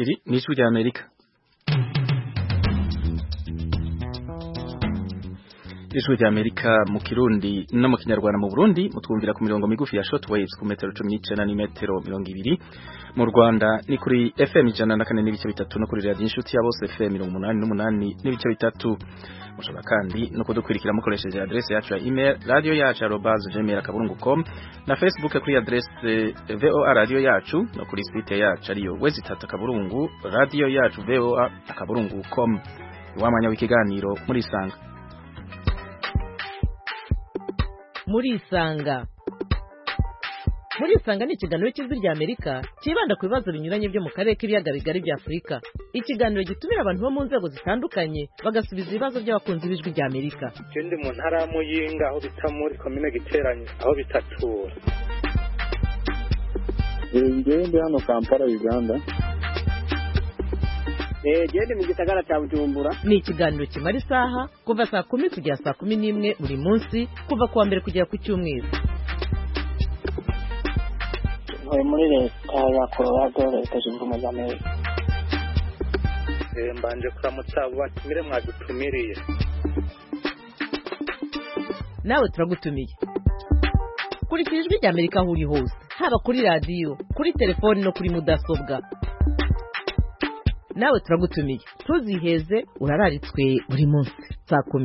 Iri ni ijwi rya Amerika. Ijwi rya Amerika mu Kirundi no mu Kinyarwanda mu Burundi mutwumvira ku mirongo migufi ya shortwaves ku metero 19 na metero 20. Mu Rwanda ni kuri FM 104 n'ibice bitatu no kuri radio inshuti ya bose FM 88 n'ibice bitatu. Mushobora kandi no kudukwirikira mukoresheje adresse yacu ya email radio yacu @gmail.com na Facebook kuri adresse VOA radio yacu no kuri site yacu ariyo www.kaburungu radio yacu VOA.com. Wamanya w'ikiganiro muri sanga muri isanga ni ikiganiro cy'ijwi rya Amerika kibanda ku bibazo binyuranye byo mu karere k'ibiyaga bigari bya Afurika. Ikiganiro gitumira abantu bo mu nzego zitandukanye bagasubiza ibibazo by'abakunzi b'ijwi rya Amerika. Ndi mu ntara ya Muyinga aho bita muri commune Giteranye aho bitatura. Ndi hano Kampala Uganda. Gende mu gisagara cya Bujumbura. Ni ikiganiro kimara isaha kuva saa 10 kugera saa 11 buri munsi kuva kuwa mbere kugera ku cyumweru. Muri leta ya Colorado leta zunze ubumwe za Amerika. Mbanje kuramutsa batumire mwadutumiriye. Nawe turagutumiye. Kurikira ijwi rya Amerika aho uri hose, haba kuri radio, kuri telefone no kuri mudasobwa. Nawe turagutumiye. Tuziheze urararitswe buri munsi saa 10.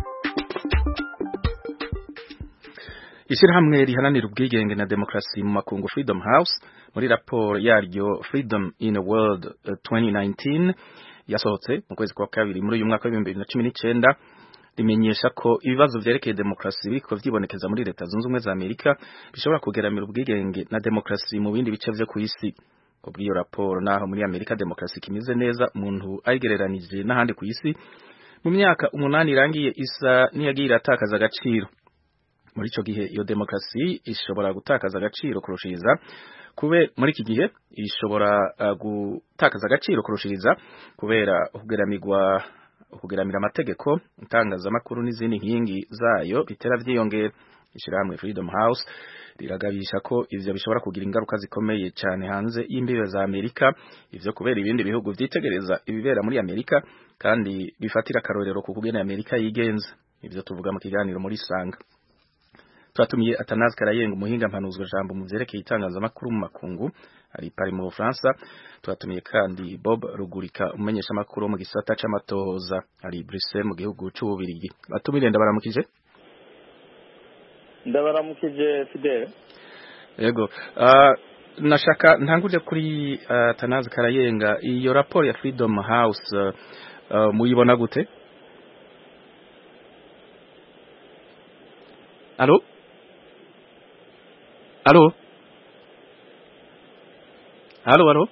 Ishirahamwe riharanira ubwigenge na demokrasi mu makungu Freedom House muri raporo yaryo Freedom in a World 2019 yasohotse mu kwezi kwa kabiri muri uyu mwaka wa 2019 rimenyesha ko ibibazo vyerekeye demokrasi biko vyibonekeza muri leta zunze ubumwe za Amerika bishobora kugeramira ubwigenge na demokrasi mu bindi bice vyo ku isi. Kubwiyo raporo naho muri Amerika demokrasi kimeze neza umuntu ayigereranije n'ahandi ku isi mu myaka 8 irangiye isa niyagira atakaza agaciro. Muri ico gihe iyo demokrasi ishobora gutakaza agaciro kurushiriza muri iki gihe ishobora gutakaza agaciro kurushiriza kubera kugeramira amategeko itangazamakuru n'izindi nkingi zayo bitera vyiyongera. Ishirahamwe Freedom House riragabisha ko ivyo bishobora kugira ingaruka zikomeye cyane hanze y'imbibe za Amerika, ivyo kubera ibindi bihugu vyitegereza ibibera muri Amerika kandi bifatira karorero ku kugena Amerika yigenza. Ivyo tuvuga mu kiganiro muri sanga. Twatumiye Atanazi Karayenga umuhinga mpanuzwa jambo mu vyerekeye itangazamakuru mu makungu ari pari mu Bufaransa. Twatumiye kandi Bob Rugurika umenyesha makuru mu gisata c'amatohoza ari Bruxelles mu gihugu c'Ububirigi. Batumire ndabaramukije. Ndabaramukije Fidel. Yego. Nashaka ntanguje kuri Atanazi Karayenga iyo raporo ya Freedom House muyibona gute? Allo? Allo? Allo?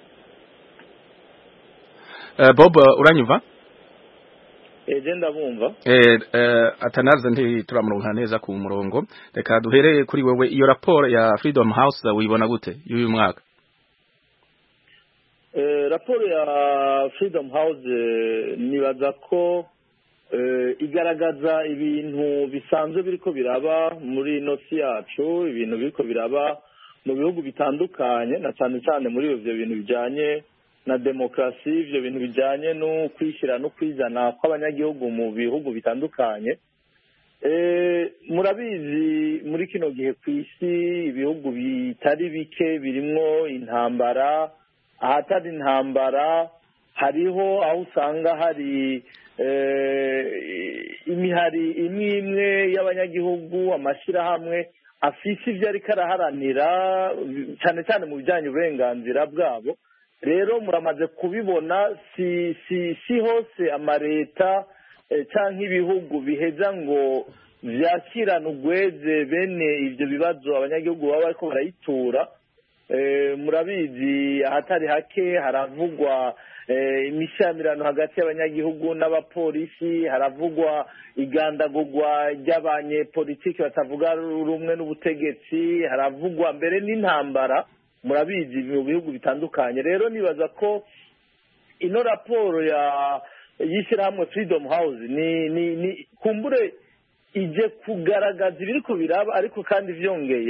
Bob uranyumva? Genda bumva. Atanaze ndi turamuronka neza ku murongo. Reka duhereye kuri wewe iyo raporo ya Freedom House wibona gute y'uyu mwaka? Raporo ya Freedom House nibaza ko igaragaza ibintu bisanzwe biriko biraba muri nosi yacu, ibintu biriko biraba mu bihugu bitandukanye na cyane muri ivyo bintu bijanye na demokrasi, ivyo bintu bijanye no kwishira no kwizana kw'abanyagihugu mu bihugu bitandukanye. Murabizi muri kino gihe kw'isi ibihugu bitari bike birimwo intambara, ahatari intambara hariho aho usanga hari imihari imwe y'abanyagihugu amashirahamwe afise ivyo ariko araharanira cyane mu bijanye uburenganzira bwabo. Rero muramaze kubibona si hose amareta canke ibihugu biheza ngo vyakirana ugweze bene ivyo bibazo abanyagihugu baba bariko barayitura. Murabizi ahatari hake haravugwa imishamirano hagati y'abanyagihugu n'abapolisi, haravugwa igandagurwa ry'abanyepolitiki batavuga rumwe n'ubutegetsi, haravugwa mbere n'intambara murabizi mu bihugu bitandukanye. Rero nibaza ko ino raporo y'ishirahamwe Freedom House ni kumbure ije kugaragaza ibiriko biraba, ariko kandi vyongeye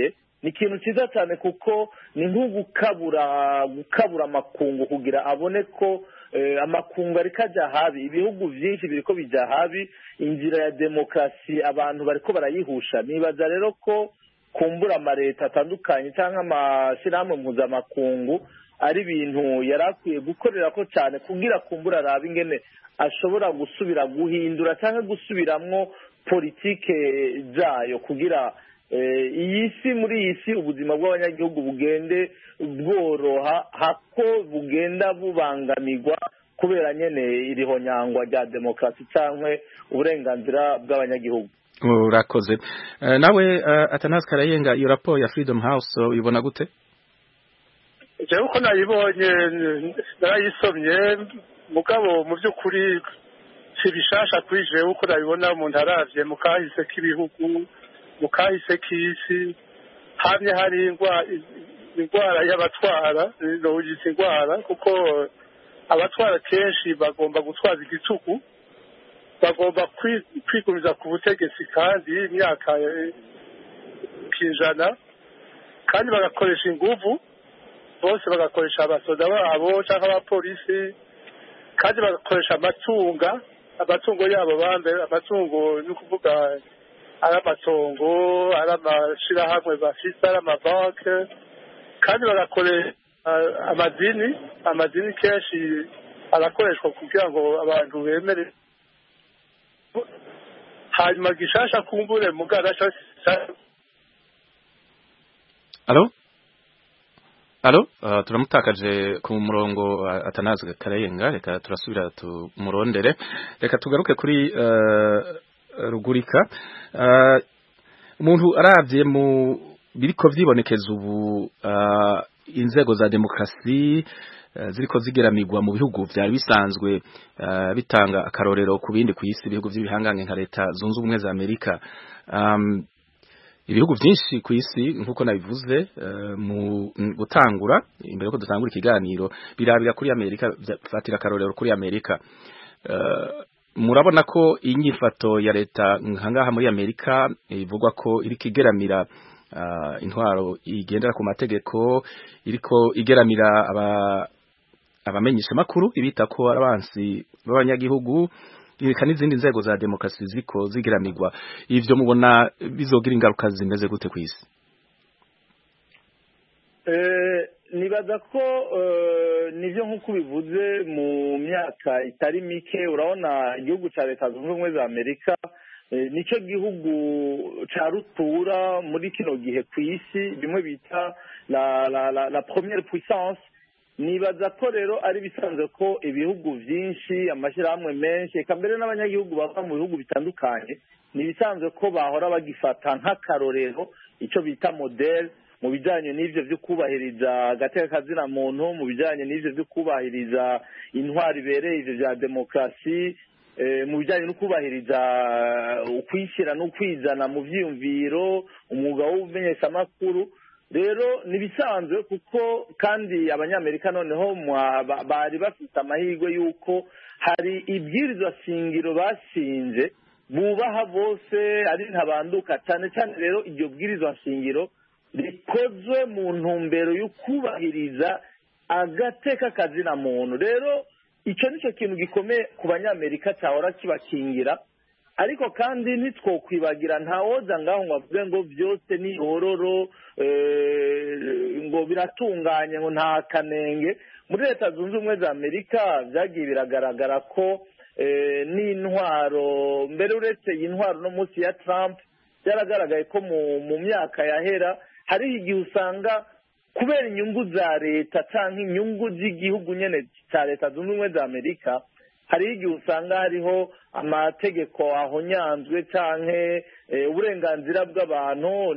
ni ikintu cyiza cyane kuko ni nko gukabura amakungu kugira abone ko amakungu ariko ajya habi, ibihugu byinshi biriko bijya habi, inzira ya demokarasi abantu bariko barayihusha. Nibaza rero ko kumbura amaleta atandukanye cyangwa amashyirahamwe mpuzamakungu ari ibintu yari akwiye gukorera ko cyane kugira kumbura arabe ingene ashobora gusubira guhindura cyangwa gusubiramwo politike zayo kugira iyi si muri iyi si ubuzima bw'abanyagihugu bugende bworoha hako bugenda bubangamirwa kubera nyene iriho nyangwa rya demokarasi cyangwa uburenganzira bw'abanyagihugu. Urakoze. Nawe Athanase Karayenga, iyo raporo ya Freedom House uyibona gute? jewe uko nayibonye narayisomye mugabo mu by'ukuri si bishasha kuri jewe uko nabibona umuntu aravye mu kahise k'ibihugu mu kahise k'isi hamye hari indwara y'abatwara noyise indwara kuko abatwara kenshi bagomba gutwaza igitugu, bagomba kwigumiza ku butegetsi kandi imyaka kijana, kandi bagakoresha inguvu bose, bagakoresha abasoda babo cyangwa abapolisi, kandi bagakoresha amatungo yabo bambe, amatungo ni ukuvuga ari amatongo, ari amashirahamwe bafise, ari amabanke, kandi bagakoresha amadini kenshi arakoreshwa kugira ngo abantu bemere. Hanyuma gishasha kumbure mugara Alo, turamutakaje ku murongo Athanase Karayenga, reka turasubira tumurondere. Reka tugaruke kuri Rugurika. Umuntu aravye mu biriko vyibonekeza ubu inzego za demokarasi ziriko zigeramirwa mu bihugu vyari bisanzwe bitanga akarorero ku bindi kw'isi, ibihugu vy'ibihangange nka leta zunze ubumwe za Amerika. Ibihugu byinshi ku isi nkuko nabivuze mu gutangura imbere ko dutangura ikiganiro birabira kuri Amerika, fatira karorero kuri Amerika. Murabona ko inyifato ya leta nkangaha muri Amerika ivugwa ko iri kigeramira intwaro igendera ku mategeko, iriko igeramira abamenyesha makuru ibita ko arabansi b'abanyagihugu, ireka n'izindi nzego za demokarasi ziko zigiramirwa. Ivyo mubona bizogira ingaruka zimeze gute kw'isi? Nibaza ko nivyo nk'uko bivuze mu myaka itari mike, urabona igihugu ca leta zunze ubumwe za Amerika nico gihugu ca rutura muri kino gihe kw'isi, bimwe bita la première puissance. Nibaza ko rero ari bisanzwe ko ibihugu vyinshi, amashirahamwe menshi, eka mbere n'abanyagihugu bava mu bihugu bitandukanye, ni bisanzwe ko bahora bagifata nk'akarorero ico bita model mu bijanye n'ivyo vyo kubahiriza agateka kazina muntu, mu bijanye n'ivyo vyo kubahiriza intwari ibereye, ivyo vya demokarasi, mu bijanye no kubahiriza ukwishira no kwizana mu vyiyumviro, umwuga w'ubumenyeshamakuru. Rero nibisanzwe kuko kandi abanyamerika noneho bari bafite amahirwe yuko hari ibwirizwa shingiro bashinze bubaha bose ari ntabanduka, cyane cyane rero iryo bwirizwa shingiro rikozwe mu ntumbero yo kubahiriza agateka kazina muntu. Rero icyo nicyo kintu gikomeye ku banyamerika cyahora kibakingira, ariko kandi ntitwokwibagira ntawoza ngaho ngo avuge ngo byose ni hororo, ngo biratunganye, ngo nta kanenge. Muri leta zunze ubumwe za Amerika vyagiye biragaragara ko n'intwaro mbere, uretse iyi ntwaro no munsi ya Trump, byaragaragaye ko mu myaka yahera hari igihe usanga kubera inyungu za leta canke inyungu z'igihugu nyene ca leta zunze ubumwe za Amerika, hari igihe usanga hariho amategeko ahonyanzwe canke uburenganzira bw'abantu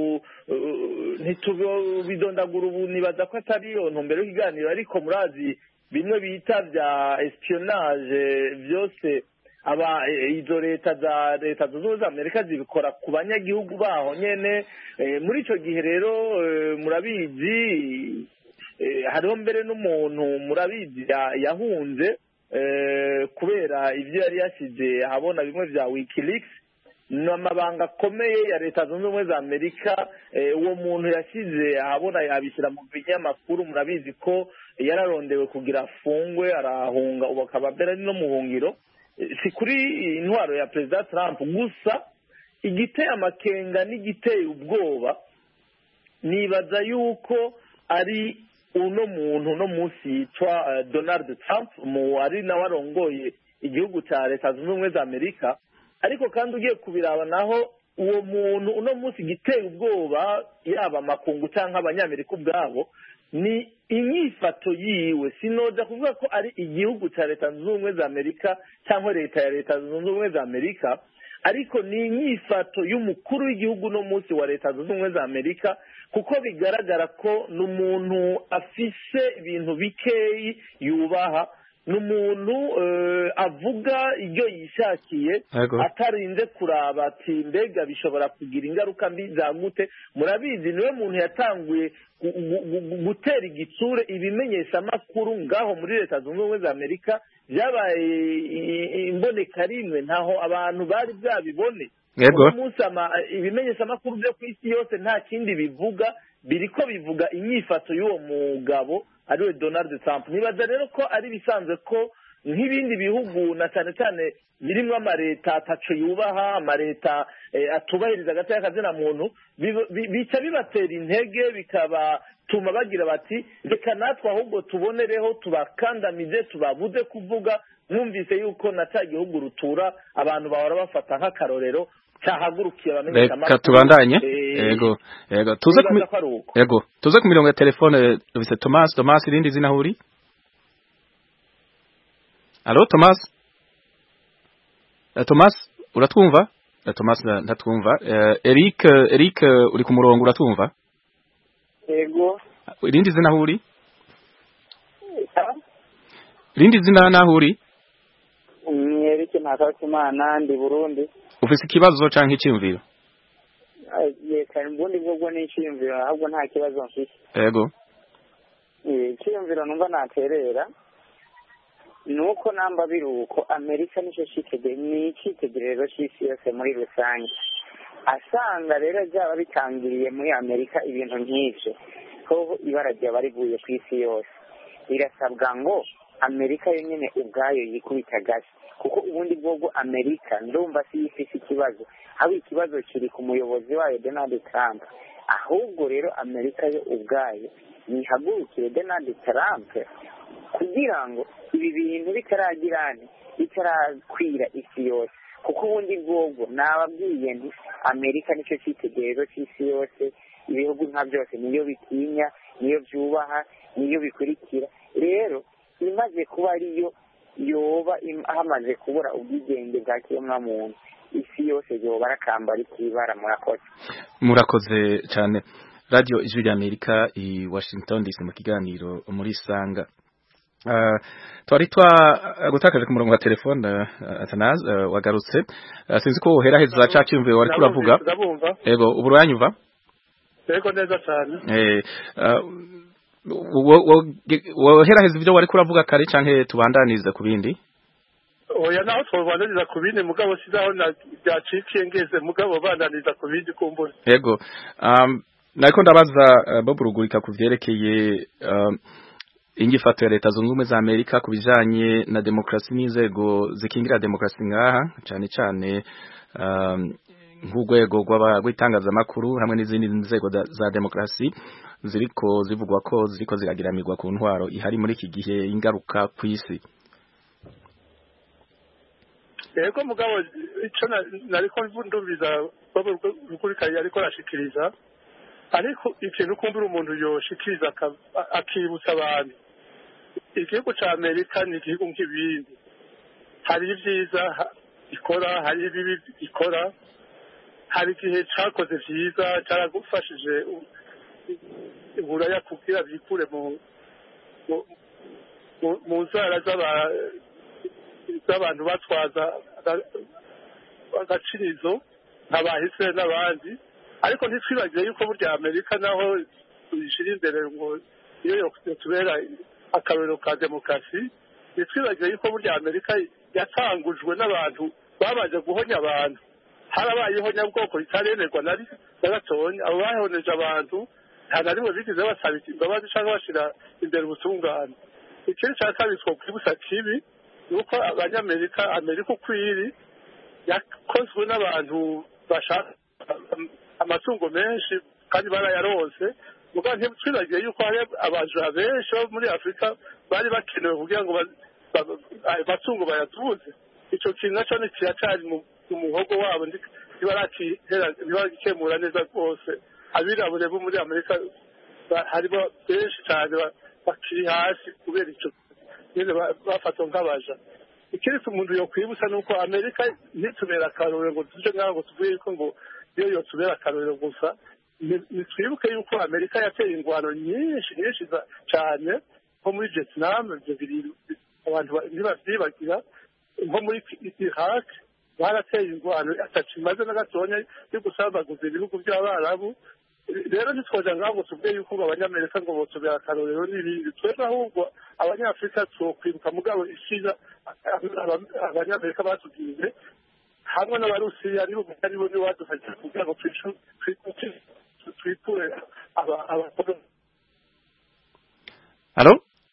ntitubidondagura ubu. Nibaza ko atari iyo ntumbero y'ikiganiro, ariko murazi bimwe bita vya espionage vyose izo leta zunze ubumwe za Amerika zibikora ku banyagihugu baho nyene. Muri ico gihe rero murabizi hariho mbere n'umuntu murabizi yahunze kubera ivyo yari yasize ahabona bimwe vya WikiLeaks. ni amabanga akomeye ya leta zunze ubumwe za amerika uwo muntu yashyize ahabona yabishyira mu binyamakuru murabizi ko yararondewe kugira afungwe arahunga ubu akaba mbere no mu buhungiro si kuri intwaro ya perezida Trump gusa igiteye amakenga n'igiteye ubwoba nibaza yuko ari uno muntu no munsi yitwa Donald Trump ari nawe arongoye igihugu cya leta zunze ubumwe za amerika ariko kandi ugiye kubiraba naho uwo muntu uno munsi giteye ubwoba yaba amakungu cyangwa abanyamerika ubwabo ni inyifato yiwe sinoja kuvuga ko ari igihugu cya leta zunze ubumwe za amerika cyangwa leta ya leta zunze ubumwe za amerika ariko ni inyifato y'umukuru w'igihugu uno munsi wa leta zunze ubumwe za amerika kuko bigaragara ko ni umuntu afise ibintu bikeyi yubaha ni umuntu avuga ibyo yishakiye atarinze kuraba ati mbega bishobora kugira ingaruka mbi za gute murabizi niwe muntu yatanguye gutera igitsure ibimenyeshamakuru ngaho muri leta zunze ubumwe za amerika byabaye imboneka rimwe ntaho abantu bari bwabibone uyu munsi ibimenyeshamakuru byo ku isi yose nta kindi bivuga biriko bivuga inyifato y'uwo mugabo ariwe Donald Trump nibaza rero ko ari bisanzwe ko nk'ibindi bihugu na cyane cyane birimo amareta ataco yubaha amareta atubahiriza agateka kazina muntu bica bibatera intege bikabatuma bagira bati reka natwe ahubwo tubonereho tubakandamize tubabuze kuvuga mwumvise yuko na cya gihugu rutura abantu bahora bafata nk'akarorero cyahagurukiye abamenyesha amakuru reka tubandanye yego tuze ku mirongo ya telefone bise Thomas irindi zina huri Allo Thomas uratwumva Thomas ntatwumva Eric uri ku murongo uratwumva yego irindi zina huri irindi zina nahuri Eric Ntakakimana ndi Burundi ufise ikibazo canke icyumviro yeka mbundi bwo n'icyumviro ahubwo nta kibazo mfite yego icyumviro numva naterera nuko namba biruko Amerika nico cyitegerero cy'isi yose muri rusange asanga rero byaba bitangiriye muri Amerika ibintu nk'ivyo ko ibara ryaba riguye ku isi yose irasabwa ngo Amerika yenyene ubwayo yikubita gasi kuko ubundi bwo Amerika ndumva si ifise ikibazo haba ikibazo kiri ku muyobozi wayo Donald Trump ahubwo rero Amerika yo ubwayo yihagurukire Donald Trump kugira ngo ibi bintu bitarakwira isi yose kuko ubundi bwo nababwiye nti Amerika nicyo cyitegerero cy'isi yose ibihugu nka byose niyo bitinya niyo byubaha niyo bikurikira rero imaze kuba ariyo yoba hamaze kubura ubwigenge bwa kiremwamuntu isi yose yoba arakambara ikibara murakoze cyane radio ijwi rya Amerika i Washington DC mu kiganiro muri Sanga twari gutakaje ku murongo wa telefone Athanase wagarutse sinzi ko uheraheza cyumve wari kuravuga yego ubu uranyumva yego neza cyane woheraheza ibyo wari kuravuga kare canke tubandaniza ku bindi oya naho tubandaniza ku bindi mugabo sizaho byacikiye ngeze mugabo bandaniza ku bindi kumbura yego nariko ndabaza Bob Rugurika ku vyerekeye ingifato ya leta zunze ubumwe za Amerika ku bijanye na demokrasi n'inzego zikingira demokrasi ngaha cyane cyane nk'urwego rw'itangazamakuru hamwe n'izindi nzego za demokrasi ziriko zivugwa ko ziriko ziragiramirwa ku ntwaro ihari muri iki gihe ingaruka ku isi yego mugabo ico nariko ndumviza Rugurika yariko arashikiriza ariko ikintu kumbura umuntu yoshikiriza akibutsa abantu igihugu cya Amerika ni igihugu nk'ibindi hari ibyiza ikora hari ibibi ikora hari igihe cyakoze byiza cyaragufashije uburaya kugira bikure mu nzara z'abantu batwaza agacirizo nk'abahise n'abandi ariko ntitwibagire yuko burya Amerika naho tuyishira imbere ngo iyo tubera akarorero ka demokarasi ntitwibagire yuko burya Amerika yatangujwe n'abantu babanje guhonya abantu harabayeho nyabwoko ritaremerwa na gatonya abo bahoneje abantu nta na rimwe bigeze basaba imbabazi cyangwa bashyira imbere ubutungane. Ikindi cya kabiri twokwibutsa kibi ni uko amerika uko iri yakozwe n'abantu bashaka amatungo menshi kandi barayaronse muga ntitwibagiye yuko hari abaja benshi bo muri Afurika bari bakenewe kugira ngo amatungo bayatuze. Icyo kintu nacyo ni kiracyari mu muhogo wabo ntibaragikemura neza rwose. Abirabure bo muri Amerika harimo benshi cyane bakiri hasi kubera icyo nyine bafatwa nk'abaja. Ikindi umuntu yokwibutsa ni uko Amerika ntitubera akarorero ngo tuje ngaho ngo tuvuye ko ngo iyo yotubera akarorero gusa. Nitwibuke yuko Amerika yateye ingwano nyinshi cyane nko muri Vietnam abantu ntibavyibagira, nko muri Iraq barateye ingwano atakimaze na gatonya yo gusambaguza ibihugu by'Abarabu. Rero ntitwoja ngaho ngo tuvuge yuko abanyamerika ngo botubera akarorero n'ibindi. Twebwe ahubwo abanyafurika twokwibuka mugabo ishiza abanyamerika batubwiye hamwe n'abarusiya nibo wadufashije kugira ngo twikure abakoloni. Alo?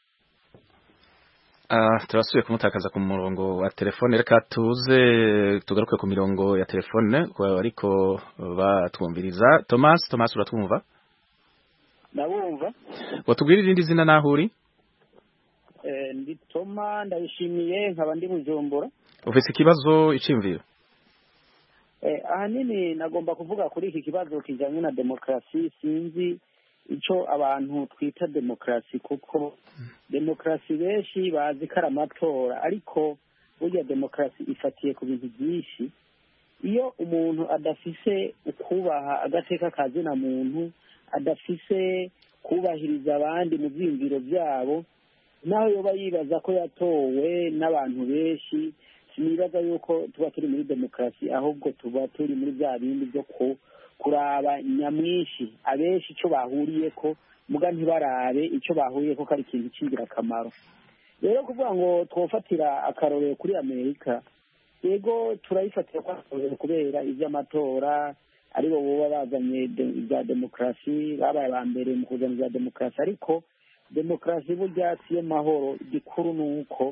Turasubiye kumutakaza ku murongo wa telefone, reka tugaruke ku mirongo ya telefone ariko batwumviriza. Thomas uratwumva? Ndabumva. Watubwira irindi zina naho uri? Ndi Toma ndabishimiye nkaba ndi Bujumbura. Ufite ikibazo icimviro? Ahanini nagomba kuvuga kuri iki kibazo kijanye na demokrasi. Sinzi ico abantu twita demokrasi kuko demokrasi benshi bazi ko ari amatora, ariko burya demokrasi ifatiye ku bintu byinshi. Iyo umuntu adafise ukubaha agateka kazina muntu, adafise kubahiriza abandi mu byiyumviro byabo, naho yoba yibaza ko yatowe n'abantu benshi, sinibaza yuko tuba turi muri demokrasi, ahubwo tuba turi muri bya bindi byo kuraba nyamwinshi abenshi icyo bahuriye ko muga ntibarabe icyo bahuriye ko ari ikintu cy'ingirakamaro. Rero kuvuga ngo twofatira akarorero kuri Amerika, yego turayifatira akarorero kubera iby'amatora aribo boba bazanye za demokrasi, babaye ba mbere mu kuzana za demokrasi, ariko demokrasi burya siyo mahoro. Igikuru ni uko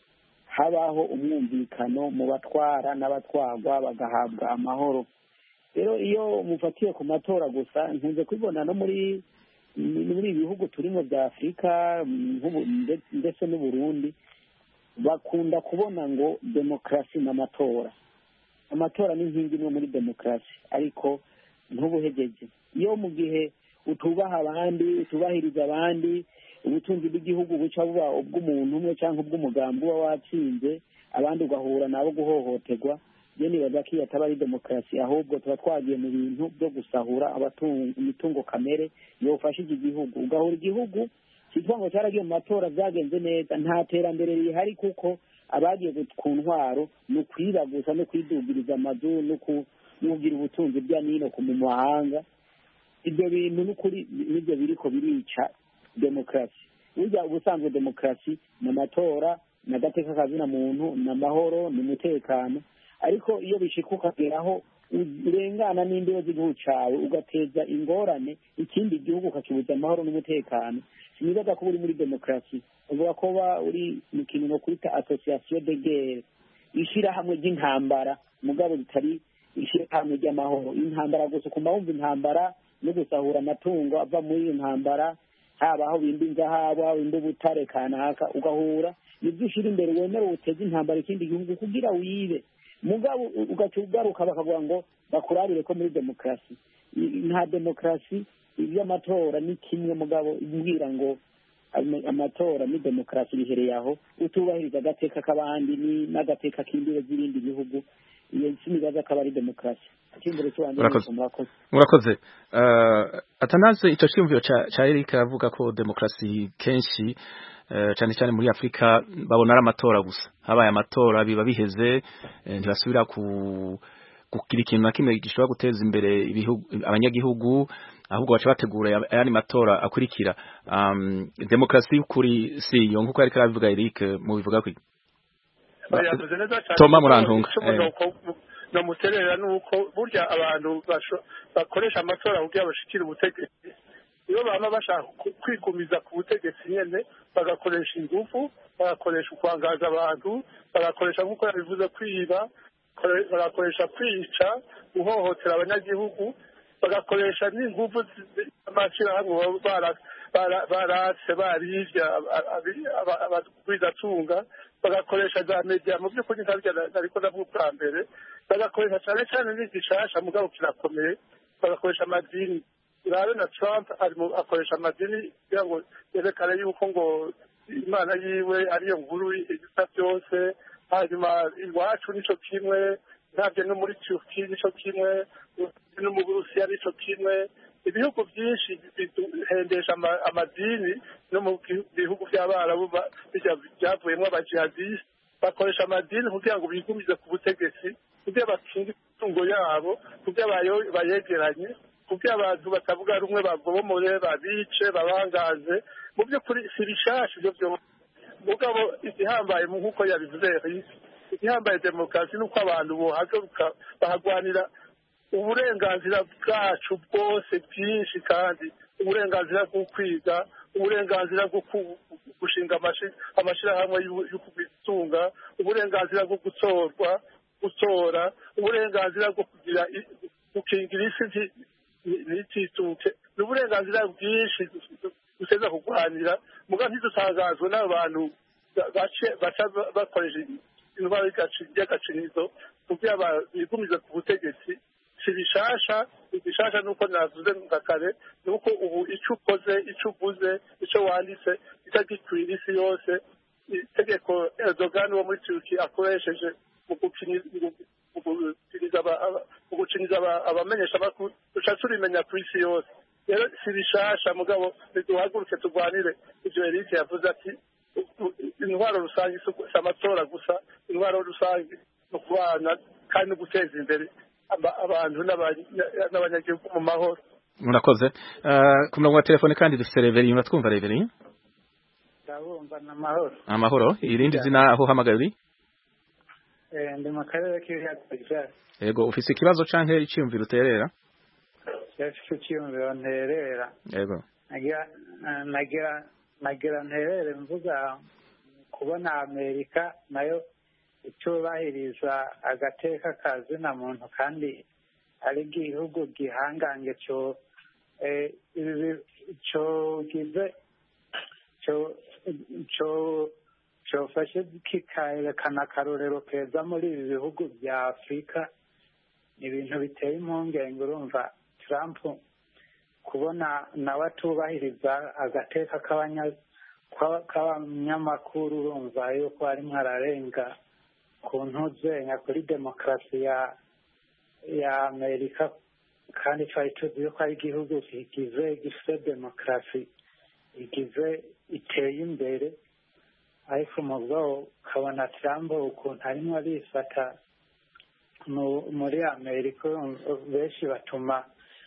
habaho umwumvikano mu batwara n'abatwarwa bagahabwa amahoro. Rero iyo mufatiye ku matora gusa, nkunze kubibona no muri ibihugu turimo bya Afurika ndetse n'Uburundi, bakunda kubona ngo demokrasi n'amatora. Amatora ni inkingi imwe muri demokrasi, ariko ntubuhegeje. Iyo mu gihe utubaha abandi, utubahiriza abandi, ubutunzi bw'igihugu buca buba ubw'umuntu umwe cyangwa ubw'umugambi uba watsinze, abandi ugahura nabo guhohoterwa, iyo nibaza ko iyo ataba ari demokarasi, ahubwo tuba twagiye mu bintu byo gusahura imitungo kamere yofashije igihugu. Ugahura igihugu kitwa ngo cyaragiye mu matora byagenze neza, nta terambere rihari kuko abagiye ku ntwaro ni ukwiba gusa no kwidugiriza amazu no kugira ubutunzi bya nino mu mahanga. Ibyo bintu n'ukuri nibyo biriko birica demokarasi. Burya ubusanzwe demokarasi ni amatora, n'agateka kazina muntu, n'amahoro, n'umutekano. Ariko iyo bishika ukageraho urengana n'imbibe z'igihugu cawe ugateza ingorane ikindi gihugu ukakibuza amahoro n'umutekano, sinibaza ko uri muri demokarasi. Uvuga ko uri mu kintu no kwita association de guerre, ishirahamwe ry'intambara mugabo bitari ishirahamwe ry'amahoro. Intambara gusa ukuma wumva intambara no gusahura amatungo ava muri iyo ntambara, habaho bimba inzahabu, bimba ubutare kanaka, ugahura nibyo ushira imbere wemera uteze intambara ikindi gihugu kugira wibe, mugabo ugacugaruka bakavuga ngo bakurabire ko muri demokarasi. Nta demokarasi, iby'amatora ni kimwe, mugabo imbwira ngo amatora ni demokarasi bihereye aho utubahiriza agateka k'abandi n'agateka k'imbibe z'ibindi bihugu. Iyo sinibaza ko ari demokarasi. Murakoze. Atanaze icyo cyumviro ca Eric avuga ko demokarasi kenshi cyane cyane muri Afrika babona ari amatora gusa, habaye amatora biba biheze, ntibasubira kugira ikintu na kimwe gishobora guteza imbere abanyagihugu, ahubwo baca bategura ayandi matora akurikira. Demokarasi y'ukuri si iyo nkuko ariko arabivuga Eric, mu bivuga ko Toma Murantunga namuterera nuko burya abantu bakoresha amatora kugira bashikire ubutegetsi iyo baba bashaka kwigumiza ku butegetsi nyene bagakoresha ingufu bagakoresha ukwangaza abantu bagakoresha nk'uko yabivuze kwiba bagakoresha kwica guhohotera abanyagihugu bagakoresha n'ingufu z'amashyirahamwe baratse barivya abagwizatunga bagakoresha za media mu by'ukuri ariko nabwo bwa mbere bagakoresha cyane cyane n'igishasha mugabo kirakomeye bagakoresha amadini urabe na Trump akoresha amadini kugira ngo yerekane yuko ngo imana yiwe ariyo nkuru ibisa byose hanyuma iwacu nico kimwe ntabyo no muri Turkiya nico kimwe no mu Burusiya nico kimwe ibihugu byinshi bihendesha amadini no mu bihugu by'abarabu byavuyemo abajihadiste bakoresha amadini kugira ngo bigumize ku butegetsi kugira bakinge itungo yabo kugira bayegeranye kugira abantu batavuga rumwe bagomore babice babangaze mu by'ukuri si bishasha ibyo byo mugabo igihambaye mu nkuko yabivuze igihambaye demokarasi nuko abantu bohaguruka bahagwanira uburenganzira bwacu bwose bwinshi kandi uburenganzira bwo kwiga uburenganzira bwo gushinga amashirahamwe yo kubitunga uburenganzira bwo gutora uburenganzira bwo kugira gukingira isi n'itituke n'uburenganzira bwinshi duseza kugwanira muga ntidutangazwe n'abantu baca bakoresha intwaro y'agacinizo kugira bigumize ku butegetsi si bishasha nuko navuze nga kare nuko ubu icyo ukoze icyo uguze icyo wanditse itagikwira isi yose itegeko Erdogan wo muri Turkiya akoresheje mu guciniza abamenyesha amakuru duca turimenya ku isi yose rero si bishasha mugabo niduhaguruke turwanire ivyo Eric yavuze ati intwaro rusange si amatora gusa intwaro rusange no kubana kandi no guteza imbere abantu n'abanyagihugu mu mahoro. Murakoze. Ku murongo wa telefone kandi dufite Reverien batwumva Reverien? Ndabumva n'amahoro. Amahoro. Irindi zina aho hamagaye uri? Ndi mu karere k'ibiyaga. Yego ufise ikibazo canke iciyumviro uterera? Yafise iciyumviro nterera. Yego. Nagira nterere mvuga kubona Amerika nayo itubahiriza agateka kazina muntu kandi ari igihugu gihangange cofashe kikerekana akarorero keza muri ibi bihugu bya Afurika ni ibintu biteye impungenge urumva Trump kubona nawe atubahiriza agateka k'abanyamakuru urumva yuko arimo ararenga ku ntuzenya kuri demokarasi ya Amerika kandi twari tuzi yuko ari igihugu gifite demokarasi iteye imbere ariko mu bwabo ukabona Trump ukuntu arimo arifata muri Amerika benshi batuma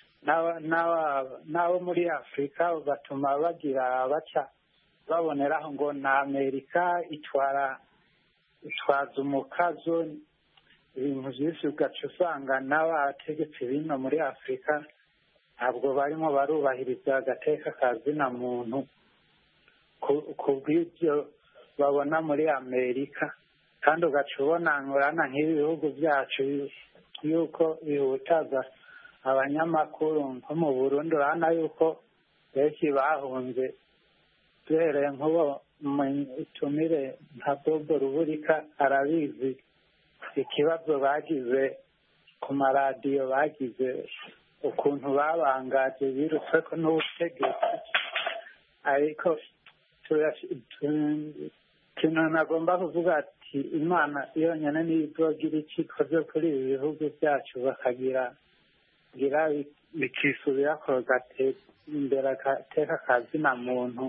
n'abo muri Afurika batuma bagira baca baboneraho ngo na Amerika itwaza umukazo ibintu byinshi ugaca usanga n'abategetsi bino muri Afurika ntabwo barimo barubahiriza agateka kazina muntu ku bw'ibyo babona muri Amerika kandi ugaca ubona ngorana nk'ibi bihugu byacu yuko bihutaza abanyamakuru nko mu Burundi urabona yuko benshi bahunze duhereye nk'ubo utumire nka Bobo Rubulika arabizi ikibazo bagize ku maradiyo bagize ukuntu babangaje birutse ko n'ubutegetsi ariko ikintu nagomba kuvuga ati Imana yonyine niyo izogira icyo ikoze kuri ibi bihugu byacu bakagira bikisubira ko gateza imbere agateka kazina muntu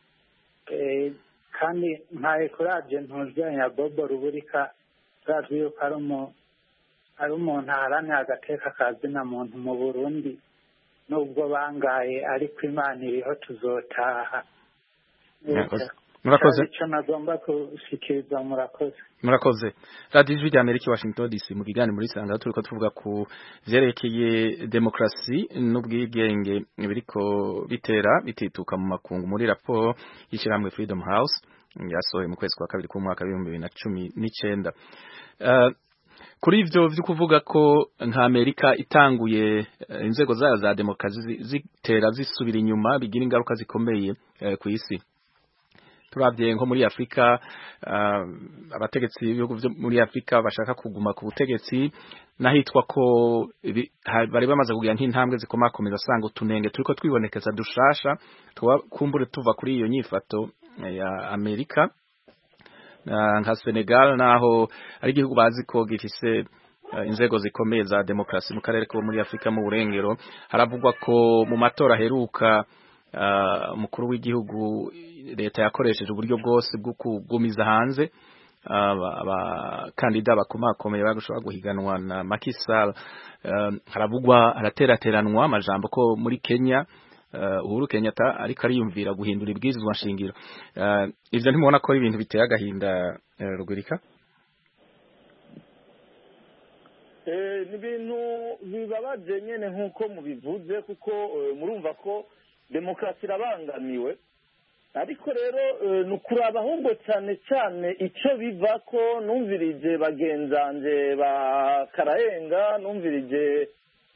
kandi ntaye kuraje ntuzenya Bobo Rubulika turazi yuko ari umuntu aharanira agateka kazina muntu mu Burundi nubwo bangaye ariko Imana iriho tuzotaha. murakoze icyo nagomba gushikiriza. murakoze radiyo ijwi rya Amerika Washington DC mu kiganiro muri Sanga turiko tuvuga ku vyerekeye demokrasi n'ubwigenge biriko bitituka mu makungu muri raporo y'ishyirahamwe Freedom House yasohoye mu kwezi kwa kabiri k'umwaka wa 2019. Kuri ivyo vyo kuvuga ko nka Amerika itanguye inzego zayo za demokrasi zitera zisubira inyuma bigira ingaruka zikomeye ku isi. Turavye nko muri Afrika abategetsi b'ibihugu byo muri Afrika bashaka kuguma ku butegetsi nahitwa ko bari bamaze kugira nk'intambwe zikomakomeza asanga utunenge turiko twibonekeza dushasha kumbure tuva kuri iyo nyifato ya Amerika nka Senegal naho ari igihugu bazi ko gifise inzego zikomeye za demokrasi mu karere ko muri Afrika mu burengero. Haravugwa ko mu matora heruka umukuru w'igihugu leta yakoresheje uburyo bwose bwo kugumiza hanze abakandida bakomakomeye bagushobora guhiganwa na Macky Sall. Haravugwa haraterateranwa amajambo ko muri Kenya Uhuru Kenyatta ariko ariyumvira guhindura ibwirizwa nshingiro. Ivyo ntimubona ko ari ibintu biteye agahinda Rugurika? Ni ibintu bibabaje nyene nk'uko mubivuze, kuko murumva ko demokarasi irabangamiwe, ariko rero ni ukuraba ahubwo cyane cyane icyo biva ko numvirije bagenzanje ba Karayenga, numvirije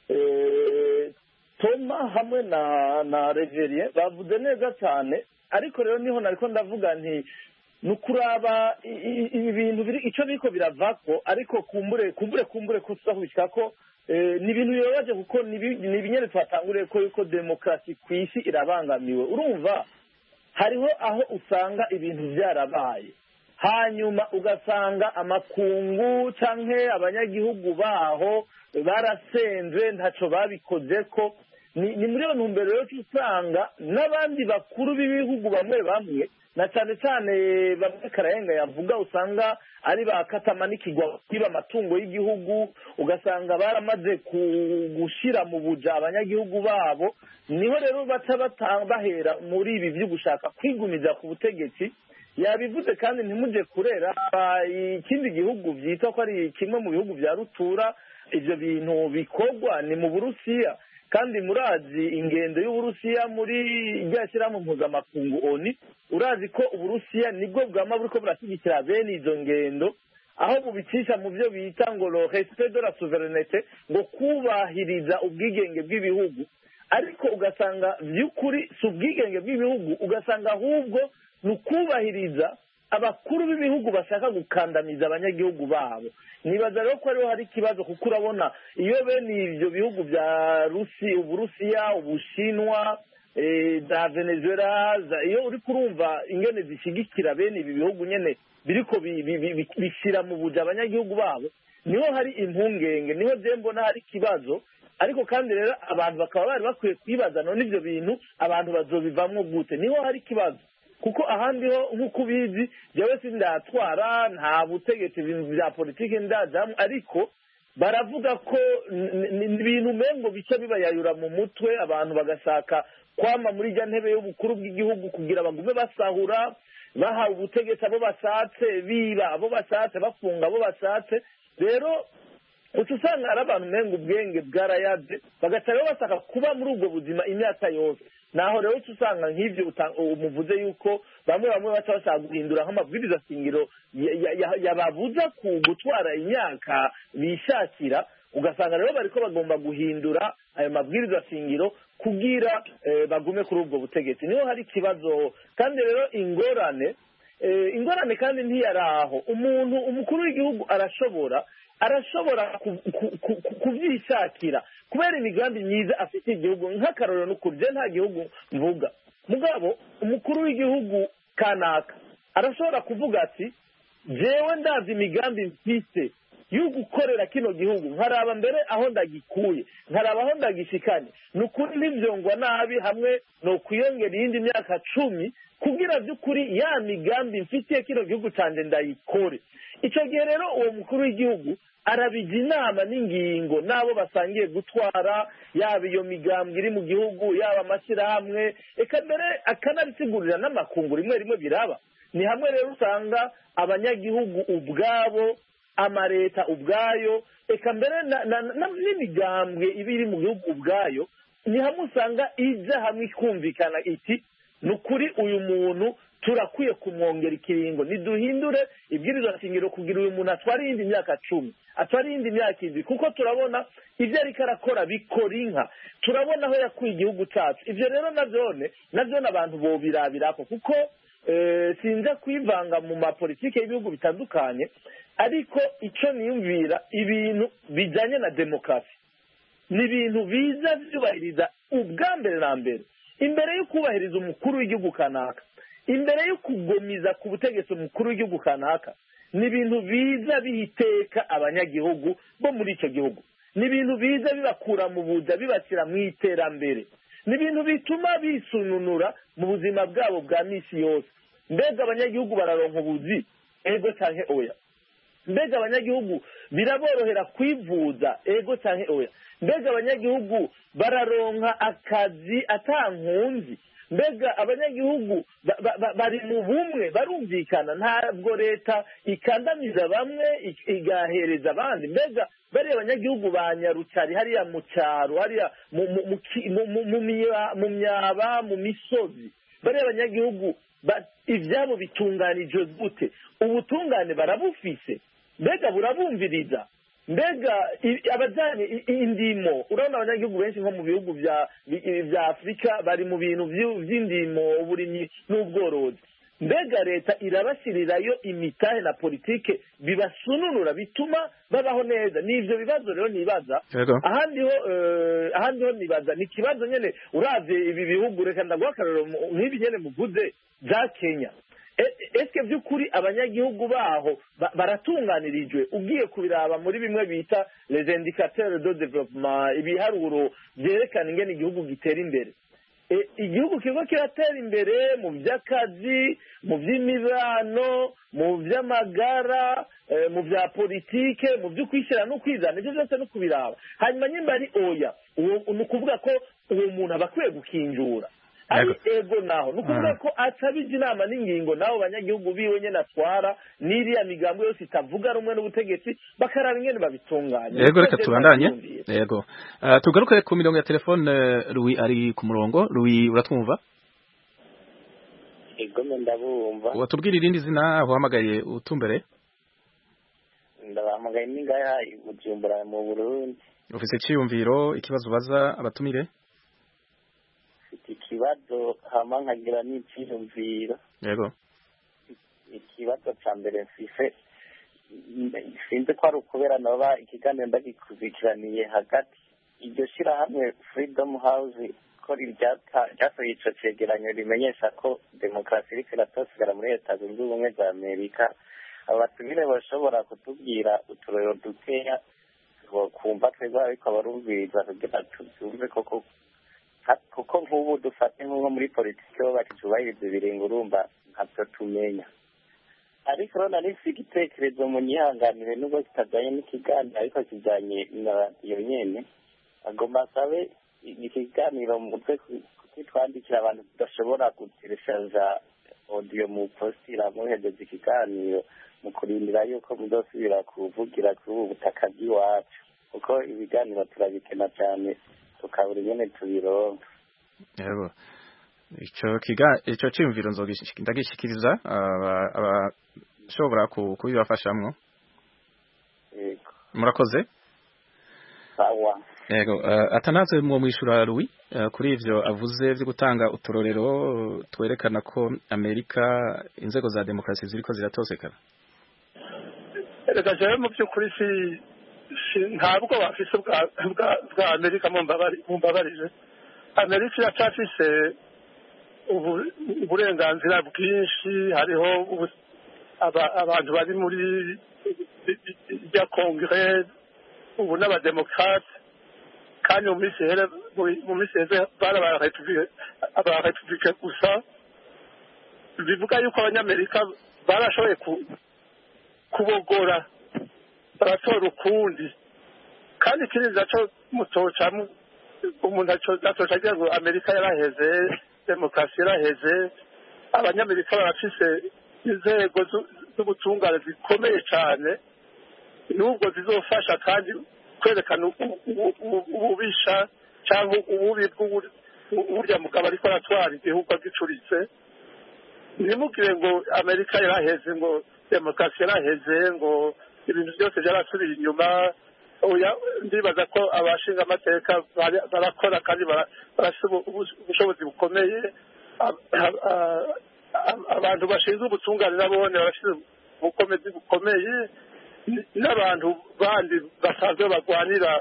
Toma hamwe na Reverien bavuze neza cyane, ariko rero niho nariko ndavuga nti ni ukuraba ibintu biri icyo biriko biravako, ariko kumbure kusahushyika ko ni ibintu bibabaje, kuko ni ibinyene twatanguriye ko yuko demokarasi ku isi irabangamiwe. Urumva hariho aho usanga ibintu byarabaye, hanyuma ugasanga amakungu canke abanyagihugu baho barasenze ntaco babikoze ko. Ni muri iyo ntumbero yo usanga n'abandi bakuru b'ibihugu bamwe na cyane cyane bamwe Karayenga yavuga usanga ari bakatamanikirwa kwiba amatungo y'igihugu, ugasanga baramaze gushira mu buja abanyagihugu babo. Niho rero baca bahera muri ibi byo gushaka kwigumiza ku butegetsi. Yabivuze kandi ntimuje kurera ikindi gihugu byita ko ari kimwe mu bihugu bya rutura ivyo bintu bikorwa ni mu Burusiya, kandi murazi ingendo y'Uburusiya muri rya shyirahamwe mpuzamakungu ONU, urazi ko Uburusiya nibwo bwama buriko burashyigikira bene izo ngendo, aho bubicisha mu byo bita ngo le respect de la souveraineté, ngo kubahiriza ubwigenge bw'ibihugu. Ariko ugasanga by'ukuri si ubwigenge bw'ibihugu, ugasanga ahubwo ni ukubahiriza abakuru b'ibihugu bashaka gukandamiza abanyagihugu babo. Nibaza rero ko ariho hari ikibazo, kuko urabona iyo bene ivyo bihugu bya Uburusiya, Ubushinwa, za Venezuela, iyo uri kurumva ingene zishigikira bene ibi bihugu nyene biriko bishira mu buja abanyagihugu babo, niho hari impungenge, niho je mbona hari ikibazo. Ariko kandi rero abantu bakaba bari bakwiye kwibaza none ivyo bintu abantu bazobivamwo gute, niho hari ikibazo. Kuko ahandi ho nk'uko ubizi jewe sindatwara nta butegetsi bya politike ndajamwe, ariko baravuga ko ibintu mengo bica bibayayura mu mutwe, abantu bagashaka kwama muri rya ntebe y'ubukuru bw'igihugu kugira bagume basahura, bahawe ubutegetsi abo bashatse, biba abo bashatse, bafunga abo bashatse. Rero usanga ari abantu mengo ubwenge bwarayaze, bagaca rero bashaka kuba muri ubwo buzima imyaka yose. Naho rero usanga nk'ivyo umuvuze yuko bamwe baca bashaka guhindura nk'amabwiriza shingiro yababuza gutwara imyaka bishakira, ugasanga rero bariko bagomba guhindura ayo mabwiriza shingiro kugira bagume kuri ubwo butegetsi. Niho hari ikibazo. Kandi rero ingorane kandi ntiyaraho umukuru w'igihugu arashobora kuvyishakira kubera imigambi myiza afite igihugu. Nk'akarorero n'ukuri je nta gihugu mvuga, mugabo umukuru w'igihugu kanaka arashobora kuvuga ati jewe ndazi imigambi mfise yo gukorera kino gihugu, nkaraba mbere aho ndagikuye, nkaraba aho ndagishikanye. Nukuri ntivyongwa nabi hamwe no kwiyongera iyindi myaka 10 kugira by'ukuri ya migambi mfitiye kino gihugu canje ndayikore. Ico gihe rero uwo mukuru w'igihugu arabija inama n'ingingo nabo basangiye gutwara, yaba iyo migambwe iri mu gihugu, yaba amashyirahamwe, eka mbere akanabisigurira n'amakungu rimwe biraba. ni hamwe rero usanga abanyagihugu ubwabo amareta ubwayo eka mbere n'imigambwe iba iri mu gihugu ubwayo ni hamwe usanga ijya hamwe ikumvikana iti ni ukuri uyu muntu turakwiye kumwongera ikiringo niduhindure ibwirizwa shingiro kugira uyu muntu atware iyindi myaka 10 atware iyindi myaka 7 kuko turabona ibyo ariko arakora bikora inka turabona aho yakuye igihugu cyacu ibyo rero navyo abantu bobirabirako kuko sinza kwivanga mu mapolitike y'ibihugu bitandukanye ariko icyo niyumvira ibintu bijyanye na demokarasi ni ibintu biza byubahiriza ubwa mbere na mbere imbere yo kubahiriza umukuru w'igihugu kanaka imbere yo kugomiza ku butegetsi umukuru w'igihugu kanaka ni ibintu biza bihiteka abanyagihugu bo muri icyo gihugu ni ibintu biza bibakura mu buja bibashyira mu iterambere ni ibintu bituma bisununura mu buzima bwabo bwa misi yose mbega abanyagihugu bararonka ubuzi ego cyangwa oya mbega abanyagihugu biraborohera kwivuza ego cyangwa oya mbega abanyagihugu bararonka akazi atankunzi mbega abanyagihugu bari mu bumwe barumvikana ntabwo leta ikandamiza bamwe igahereza abandi mbega bariya abanyagihugu ba Nyarucari hariya mu cyaro hariya mu myaba mu misozi bariya abanyagihugu ibyabo bitunganije gute ubutungane barabufise mbega burabumviriza mbega abajyanye indimo urabona abanyagihugu benshi nko mu bihugu bya afurika bari mu bintu by'indimo uburimyi n'ubworozi mbega leta irabashyirirayo imitahe na politike bibasununura bituma babaho neza ni ibyo bibazo rero nibaza ahandi ho nibaza ni ikibazo nyine uravye ibi bihugu reka ndaguha akarorero nk'ibi nyene muvuze bya Kenya ese by'ukuri abanyagihugu baho baratunganirijwe ugiye kubiraba muri bimwe bita les indicateurs de développement ibiharuro byerekana ingene igihugu gitera imbere igihugu kigo kiratera imbere mu by'akazi mu by'imibano mu by'amagara mu bya politike mu byo kwishyira no kwizana ibyo byose no kubiraba hanyuma nyimba ari oya ni ukuvuga ko uwo muntu aba akwiye gukinjura ari ego naho ni ukuvuga ko atabije inama n'ingingo naho banyagihugu biwe nyine atwara n'iriya migambo yose itavuga rumwe n'ubutegetsi bakaraba ingene babitunganya yego reka tubandanye yego tugaruke ku mirongo ya telefone Louis ari ku murongo Louis uratwumva yego ndabumva watubwira irindi zina aho hamagaye utumbere ndabahamagaye n'ingaya Bujumbura mu Burundi ufite cyiyumviro ikibazo baza abatumire ikibazo hama nkagira n'icyiyumviro yego ikibazo cya mbere mfise sinzi ko ari ukubera noba ikiganiro ndagikurikiraniye hagati iryo shyirahamwe Freedom House ko ryasohoye ico cegeranyo rimenyesha ko demokarasi iriko iratosigara muri leta zunze ubumwe za Amerika abatumire bashobora kutubwira uturero dukeya kumva twebwe ariko abarumviriza kugira tubyumve koko kuko nk'ubu dufate nko muri politiki bo batubahiriza ibiringo urumva ntabyo tumenya ariko rero nari mfite igitekerezo mu nyihanganire nubwo kitajyanye n'ikiganiro ariko kijyanye na radiyo nyene agomba asabe ikiganiro mutwe kutitwandikira abantu tudashobora gutereshaja audio mu postira muhedeza ikiganiro mu kurindira yuko muzosubira kuvugira kuri ubu butaka bw'iwacu kuko ibiganiro turabikena cyane tukabura ingene tubironka yego ico cyumviro ndagishikiriza abashobora kubibafashamwo yego murakoze sawa yego atanaze mu mwishura Louis kuri ivyo avuze byo gutanga uturorero twerekana ko Amerika inzego za demokarasi ziriko ziratosekana reka jewe mu by'ukuri ntabwo bafise bwa Amerika mumbabarije Amerika iracafise uburenganzira bwinshi hariho abantu bari muri rya kongere ubu n'abademokrate kandi mu minsi heze bari abarepublike gusa bivuga yuko abanyamerika barashoboye kubogora baratora ukundi kandi ikindi naco mutoca umuntu atoca agira ngo Amerika yaraheze demokarasi yaraheze abanyamerika barafise inzego z'ubutungane zikomeye cyane n'ubwo zizofasha kandi kwerekana ububisha cyangwa ububi bw'uburya mugabo ariko aratwara igihugu agicuritse. Ntimugire ngo Amerika yaraheze, ngo demokarasi yaraheze, ngo ibintu byose byarasubiye inyuma. Ndibaza ko abashinga amateka barakora kandi barasaba ubushobozi bukomeye. Abantu bashinzwe ubutungane nabone barashize ubukomezi bukomeye, n'abantu bandi basanzwe barwanira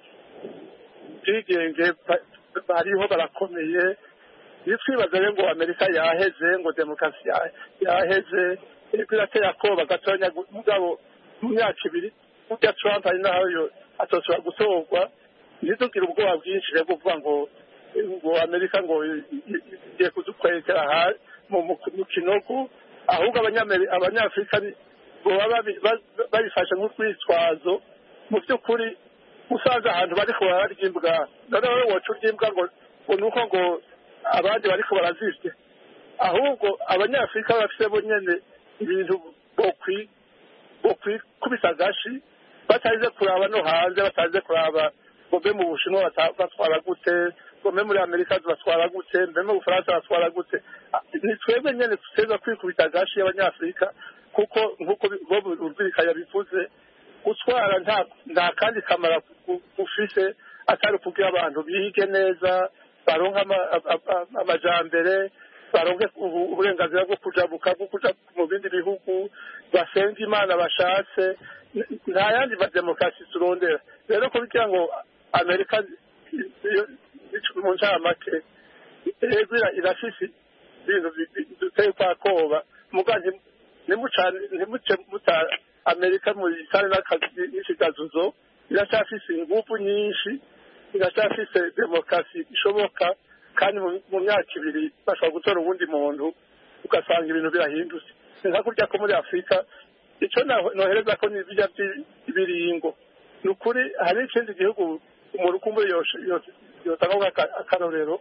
ubwigenge bariho barakomeye. Twibaza rero ngo Amerika yaheze, ngo demokarasi yaheze, birateye akoba gatonya mugabo mu myaka ibiri burya Trump ari naho atoshobora gutorwa. Ntitugire ubwoba bwinshi rero kuvuga ngo Amerika ngo igiye kudukwegera mu kinogo, ahubwo abanyafurika baba babifashe nk'urwitwazo. Mu by'ukuri usanze ahantu bariko bararya imbwa, noneho woca urya imbwa ngo nuko ngo abandi bariko barazirya. Ahubwo abanyafurika bafite bo nyene ibintu bokwikubita agashi, bataze kuraba no hanze, bataze kuraba ngo mbe mu Bushinwa batwara gute, ngo mbe muri Amerika batwara gute, mbe mu Bufaransa batwara gute. Ni twebwe nyene tuteza kwikubita agashi y'abanyafurika, kuko nk'uko Bob Rugurika yabivuze, gutwara nta kandi kamara gufise atari kugira abantu bige neza, baronka amajambere, baronke uburenganzira bwo kujabuka, bwo kuja mu bindi bihugu, basenga Imana bashatse. Nta yandi demokarasi turondera. Rero kugira ngo Amerika mu ncamake irafise ibintu duteye kwa koba, muga ntimuce muta Amerika mu isane n'ikigazuzo. Iracyafise ingufu nyinshi, iracyafise demokarasi ishoboka, kandi mu myaka ibiri bashobora gutora ubundi muntu ugasanga ibintu birahindutse. Nka kurya ko muri Afurika icyo nohereza ko n'ibijya by'ibiringo. Ni ukuri hari ikindi gihugu umurukumbuye yotanga akarorero,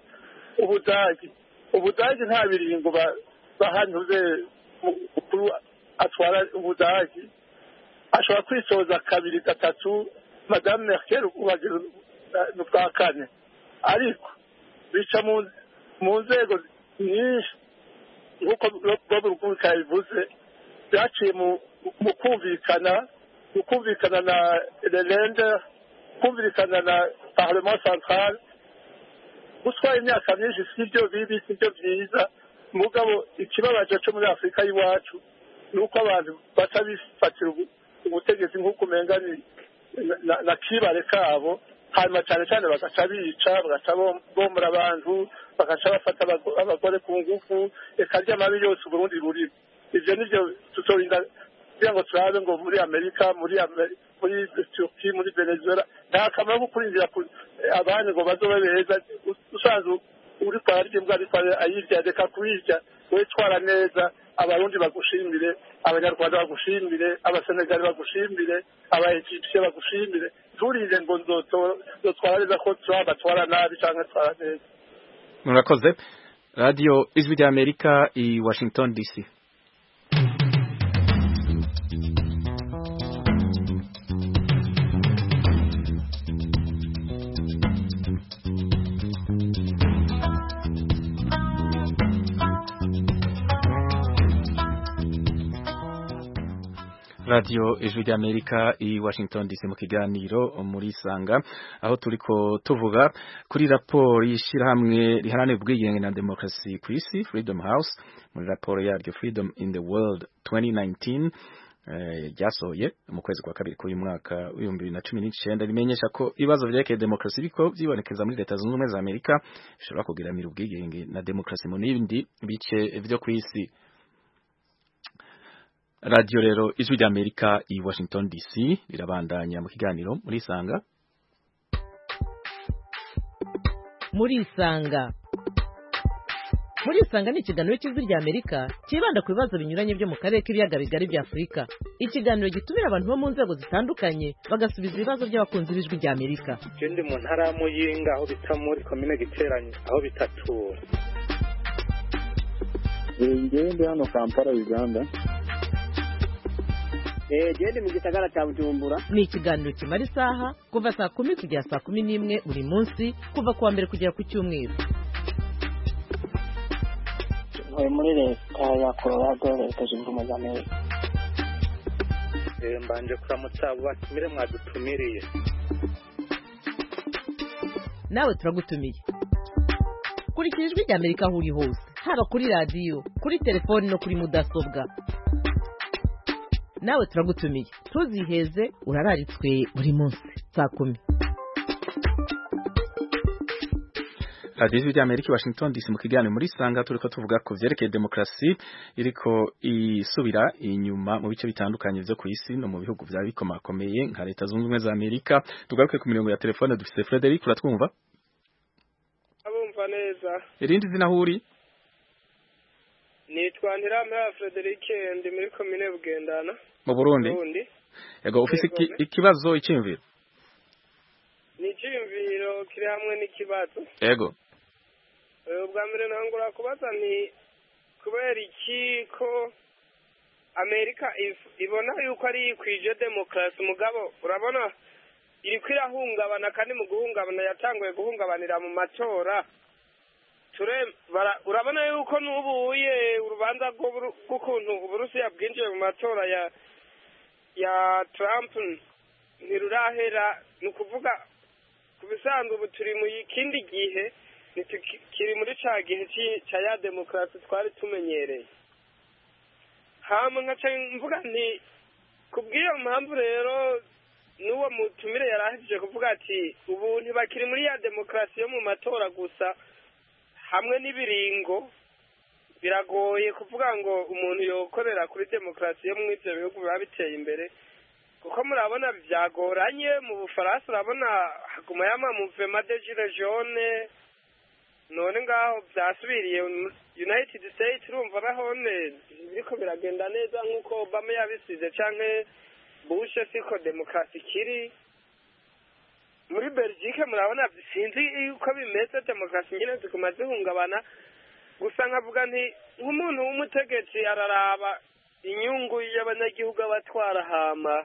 Ubudagi nta biringo bahantuze mukuru atwara Ubudagi ashobora kwisoza kabiri gatatu. Madame Merkel ubageze mu bwa kane, ariko bica mu nzego nyinshi nk'uko Bob Rugurika yabivuze, byaciye mu kumvikana na Länder, kumvikana na Parlement Central. Gutwara imyaka myinshi sibyo bibi, sibyo byiza, mugabo ikibabaje cyo muri Afurika y'iwacu ni uko abantu batabifatira ubutegetsi nk'uko umenga na kibare kabo, hanyuma cyane cyane bagaca bica, bagaca bomora abantu, bagaca bafata abagore ku ngufu, eka ry'amabi yose Burundi buri. Ivyo nivyo tutorinda kugira ngo turabe ngo muri Amerika, muri Turkiya, muri Venezuela nta kamaro ko kurindira abandi ngo bazobe beza. Usanzwe uri kwarya imbwa ariko ayirya, reka kuyirya, wowe twara neza, abarundi bagushimire, abanyarwanda bagushimire, abasenegari bagushimire, abaegyptien bagushimire. Turinde ngo nzotwara neza ko batwara nabi cyangwa twara neza. Murakoze. Radio Ijwi ry'Amerika i Washington DC. Radio Ijwi ry'Amerika i Washington DC mu kiganiro muri Sanga, aho turiko tuvuga kuri raporo y'ishirahamwe riharanira ubwigenge na demokarasi ku isi Freedom House. Muri raporo yaryo Freedom in the World 2019 ryasohoye mu kwezi kwa kabiri k'uyu mwaka w'2019 rimenyesha ko ibibazo vyerekeye demokarasi biko vyibonekeza muri Leta Zunze Ubumwe za Amerika bishobora kugiramira ubwigenge na demokarasi mu n'ibindi bice vyo ku isi. Radio rero Ijwi ry'Amerika i Washington DC rirabandanya mu kiganiro muri Sanga. Muri Sanga ni ikiganiro cy'Ijwi ry'Amerika kibanda ku bibazo binyuranye byo mu karere k'ibiyaga bigari bya Afurika. Ikiganiro gitumira abantu bo mu nzego zitandukanye bagasubiza ibibazo by'abakunzi b'Ijwi ry'Amerika. Ndi mu ntara ya Muyinga, aho bita muri komine Giteranyi, aho bitatura. ngewe ndi hano Kampala Uganda. Ndi mu gisagara cya Bujumbura. Ni ikiganiro kimara isaha kuva saa 10 kugera saa 11 buri munsi kuva kuwa mbere kugera ku cyumweru. Muri leta ya Colorado leta zunze ubumwe za Amerika. Mbanje kuramutsa abo batumire mwadutumiriye. Nawe turagutumiye. Kurikira ijwi rya Amerika aho uri hose, haba kuri radio, kuri telefone no kuri mudasobwa. Nawe turagutumiye. Tuziheze urararitswe buri munsi saa 10. Ijwi rya Amerika Washington DC mu kiganiro muri sanga turiko tuvuga ku vyerekeye demokrasi iriko isubira inyuma mu bice bitandukanye byo ku isi no mu bihugu vya bikomakomeye nka leta zunze ubumwe za Amerika. Tugaruke ku mirongo ya telefone dufise Frederic, uratwumva? Abumva neza. Irindi zina huri? Nitwa Ntiramira Frederic, ndi muri commune Bugendana mu Burundi. Yego, ufise ikibazo icimviro? Ni icimviro kiri hamwe n'ikibazo. Yego. Ubwa mbere ntangura kubaza ni kubera iki ko Amerika ibona yuko ari kwije demokrasi mugabo urabona iri kwirahungabana kandi mu guhungabana yatanguye guhungabanira mu matora. Urabona yuko nubuye urubanza rw'ukuntu Uburusiya bwinjiye mu matora ya Trump ntirurahera, ni ukuvuga ku bisanzwe ubu turi mu kindi gihe kiri muri ca gihe ca ya demokrasi twari tumenyereye. Hamwe nkaca mvuga nti kubw'iyo mpamvu rero n'uwo mutumire yarahejije kuvuga ati ubu ntibakiri muri ya demokrasi yo mu matora gusa, hamwe n'ibiringo biragoye kuvuga ngo umuntu yokorera kuri demokrasi yo mu ivyo bihugu biba biteye imbere, kuko murabona vyagoranye. Mu Bufaransa urabona haguma yama mouvement de gilets jaunes, none ngaho vyasubiriye United States urumva nahone biriko biragenda neza nk'uko Obama yabisize canke Bush, siko demokrasi kiri. Muri Belgique murabona sinzi yuko bimeze, demokrasi nyine ziguma zihungabana. Gusa nkavuga nti nk'umuntu w'umutegetsi araraba inyungu y'abanyagihugu abatwara hama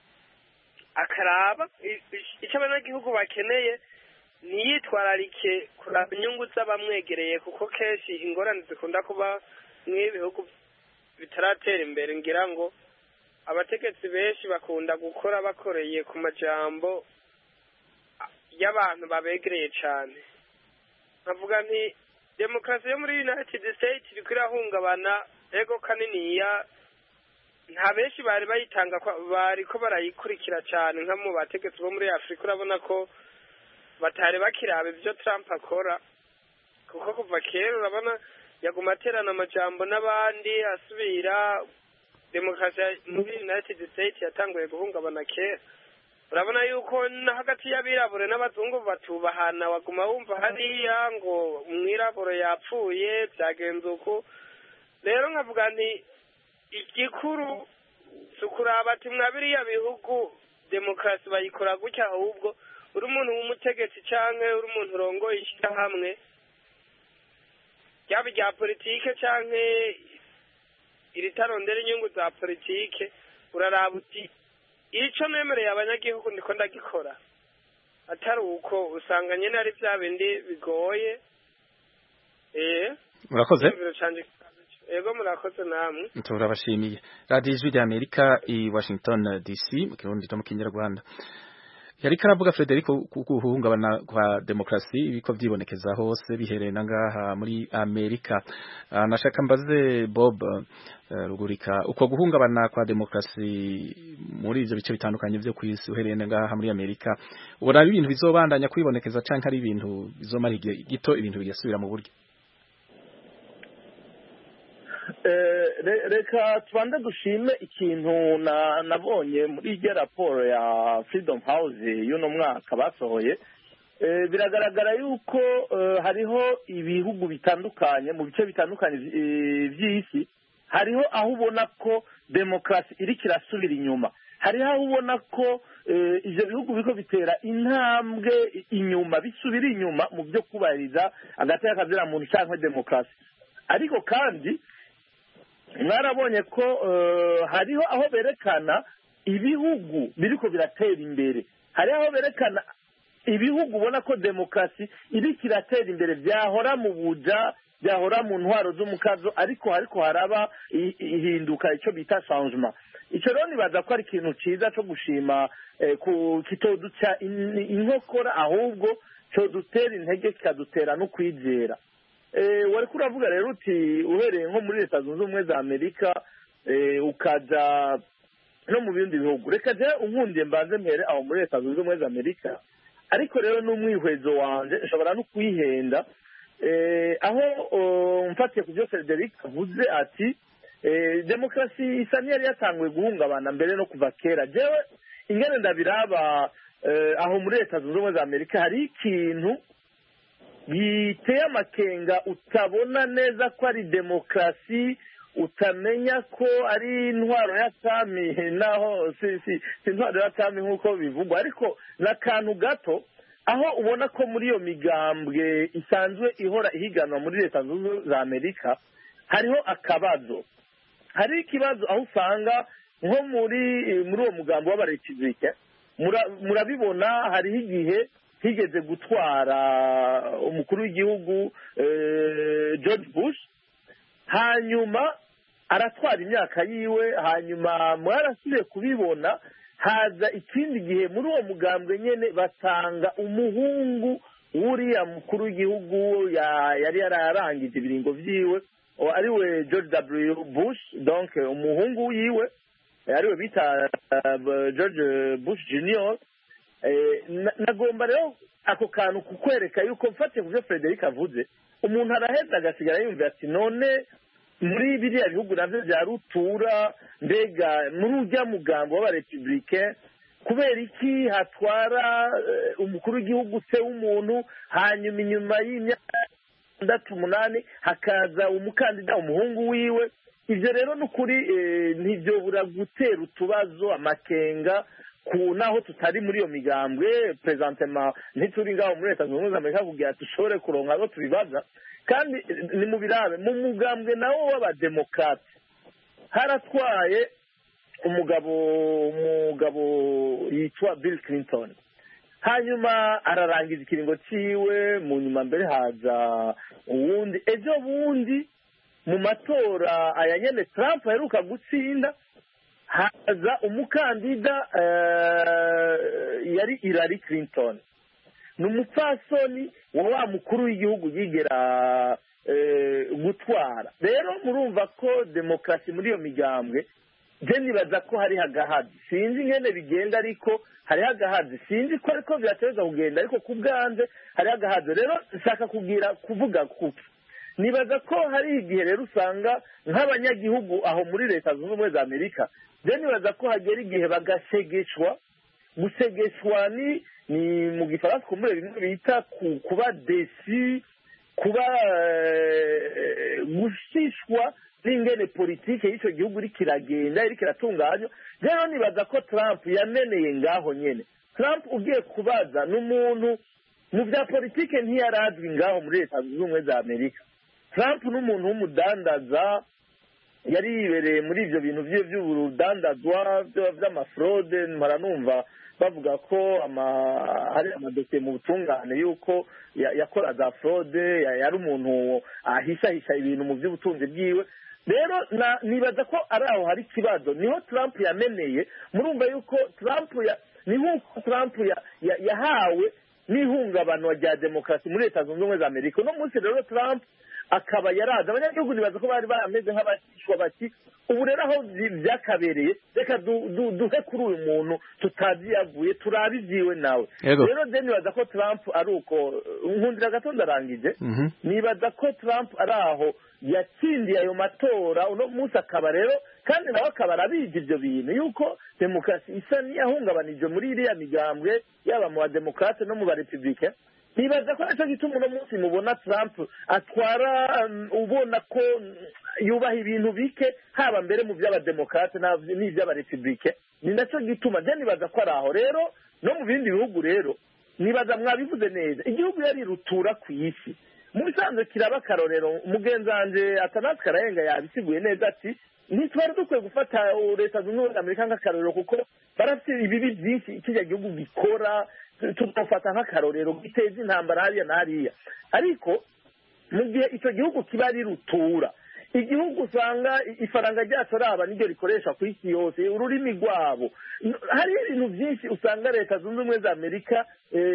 akaraba icyo abanyagihugu bakeneye, ntiyitwararike kuraba inyungu z'abamwegereye, kuko kenshi ingorane zikunda kuba mw'ibihugu bitaratera imbere. Ngira ngo abategetsi benshi bakunda gukora bakoreye ku majambo y'abantu babegereye cyane. Nkavuga nti demokrasi yo muri United States iriko irahungabana ego kaniniya, nta benshi bari bayitanga bariko barayikurikira cyane nka mu bategetsi bo muri Afrika. Urabona ko batari bakiraba ivyo Trump akora, kuko kuva kera urabona yaguma aterana amajambo n'abandi asubira. Demokrasi muri United States yatanguye guhungabana kera. Urabona yuko na hagati y'abirabure n'abazungu batubahana, waguma wumva hariya ngo umwirabure yapfuye byagenze uko. Rero nkavuga nti igikuru sukuraba ati mwabiriya bihugu demokrasi bayikora gutya, ahubwo uri umuntu w'umutegetsi canke uri umuntu urongoye ishyirahamwe ryaba rya politike canke iritarondera inyungu za politike, uraraba uti ico nemereye abanyagihugu ndiko ndagikora, atari uko usanga nyene ari vya bindi bigoye. Murakoze. Ego murakoze namwe. Turabashimiye. Radio Ijwi rya Amerika i Washington DC mu Kirundi no mu Kinyarwanda. Yari karavuga Frederico kuguhungabana kwa demokrasi ibiko vyibonekeza hose bihereye nangaha muri Amerika. Nashaka mbaze Bob Rugurika, uko guhungabana kwa demokrasi muri ivyo bice bitandukanye vyo kwisi uhereye nangaha muri Amerika, ubona ibintu bizobandanya kwibonekeza canke ari ibintu bizomara gito ibintu bigasubira mu buryo? Reka tubanze dushime ikintu nabonye muri iyo raporo ya Freedom House y'uno mwaka basohoye. Biragaragara yuko hariho ibihugu bitandukanye mu bice bitandukanye by'isi, hariho aho ubona ko demokrasi iri kirasubira inyuma, hariho aho ubona ko ivyo bihugu biko bitera intambwe inyuma, bisubira inyuma mu byo kubahiriza agateka kazira muntu cyangwa demokrasi. Ariko kandi mwarabonye ko hariho aho berekana ibihugu biriko biratera imbere, hariho aho berekana ibihugu ubona ko demokarasi iriko iratera imbere, byahora mu buja, byahora mu ntwaro z'umukazo, ariko haraba ihinduka icyo bita changement. Icyo rero nibaza ko ari ikintu cyiza cyo gushima, kitoduca inkokora, ahubwo cyodutera intege kikadutera no kwizera. Wari kuravuga rero uti uhereye nko muri Leta Zunze Ubumwe za Amerika ukaja no mu bindi bihugu, reka je unkundiye mbanze mpere aho muri Leta Zunze Ubumwe za Amerika, ariko rero n'umwihwezo wanje nshobora no kwihenda, aho mfatiye ku byo Frederic avuze ati demokarasi isa n'iyari yatanguye guhungabana mbere no kuva kera. Jewe ingene ndabiraba aho muri Leta Zunze Ubumwe za Amerika hari ikintu giteye amakenga, utabona neza ko ari demokarasi, utamenya ko ari intwaro ya tami, naho si intwaro ya tami nk'uko bivugwa, ariko n'akantu gato aho ubona ko muri iyo migambwe isanzwe ihora ihiganwa muri Leta Zunze Ubumwe za Amerika hariho akabazo. Hari ikibazo aho usanga nko muri uwo mugambi w'abarepublike murabibona, hariho igihe higeze gutwara umukuru w'igihugu George Bush, hanyuma aratwara imyaka yiwe, hanyuma mwarasubiye kubibona haza ikindi gihe muri uwo mugambwe nyene batanga umuhungu w'uriya mukuru w'igihugu yari yararangije ibiringo vyiwe, ariwe George W. Bush, donc umuhungu yiwe ariwe bita George Bush Junior. Nagomba rero ako kantu kukwereka yuko mfatiye ku byo Frederic avuze, umuntu araheza agasigara yumva ati none muri biriya bihugu navyo vya rutura, mbega muri urya mugambo w'abarepublicain kubera iki hatwara umukuru w'igihugu se w'umuntu, hanyuma inyuma y'imyaka 6-8 hakaza umukandida umuhungu wiwe? Ivyo rero n'ukuri ntivyobura gutera utubazo, amakenga, naho tutari muri iyo migambwe presentement, ntituri ngaho muri Leta Zunze Ubumwe za Amerika kugira dushobore kuronka abo tubibaza. Kandi ni mu birabe mu mugambwe nawo w'abademokrate haratwaye umugabo yitwa Bill Clinton, hanyuma ararangiza ikiringo ciwe, mu nyuma mbere haza uwundi. Ejo bundi mu matora aya nyene Trump aheruka gutsinda, haza umukandida yari Hillary Clinton, ni umupfasoni wa mukuru w'igihugu yigera gutwara. Rero murumva ko demokarasi muri iyo migambwe, je nibaza ko hari hagahazi, sinzi ingene bigenda, ariko hari hagahazi, sinzi ko ariko birateza kugenda, ariko ku bwanze hari hagahazi. Rero nshaka kuvuga kuki nibaza ko hari igihe rero usanga nk'abanyagihugu aho muri Leta Zunze Ubumwe za Amerika, je nibaza ko hagera igihe bagashegeshwa. Gusegeshwa ni mu gifaransa kumbure bimwe bita kuba desi, kuba gushishwa n'ingene politike y'icyo gihugu iri kiragenda, iri kiratunganywa. Rero nibaza ko Trump yameneye ngaho nyene. Trump ugiye kubaza n'umuntu mu bya politike ntiyarazwi ngaho muri Leta Zunze Ubumwe za Amerika. Trump n'umuntu w'umudandaza, yari yibereye muri ivyo bintu vy'urudandazwa vy'amafraude. Maranumva bavuga ko hari amadosiye mu butungane yuko yakora za fraude, yari umuntu ahishahisha ibintu mu by'ubutunzi bwiwe. Rero nibaza ko ari aho hari ikibazo, niho Trump yameneye. Murumva yuko ni nk'uko Trump yahawe n'ihungabana rya demokarasi muri Leta Zunze Ubumwe za Amerika. Uno munsi rero Trump akaba yaraza, abanyagihugu nibaza ko bari barameze nk'abashishwa bati ubu rero aho byakabereye reka duhe kuri uyu muntu tutazi yavuye, turabe ivyiwe nawe. Rero je nibaza ko Trump ari uko, nkundira gato ndarangije, nibaza ko Trump ari aho yatsindiye ayo matora uno munsi, akaba rero kandi nawe akaba arabizi ivyo bintu yuko demokarasi isa n'iyahungabanije muri iriya migambwe, yaba mu bademokrate no mu barepublike. Nibaza ko naco gituma uno munsi mubona Trump atwara, ubona ko yubaha ibintu bike, haba mbere mu by'abademokrate n'ivy'abarepublike. Ni naco gituma je nibaza ko ari aho. Rero no mu bindi bihugu rero nibaza mwabivuze neza, igihugu yari rutura ku isi, mu bisanzwe kiraba akarorero umugenzi wanje Athanase Karayenga yabisiguye neza ati ntitwari dukwiye gufata leta zunze ubumwe za amerika nk'akarorero kuko barafite ibibi byinshi kiriya gihugu gikora tugafata nk'akarorero giteza intambara hariya na hariya ariko mu gihe icyo gihugu kiba ari rutura igihugu usanga ifaranga ryacu raba niryo rikoresha ku isi yose ururimi rwabo hari ibintu byinshi usanga leta zunze ubumwe za amerika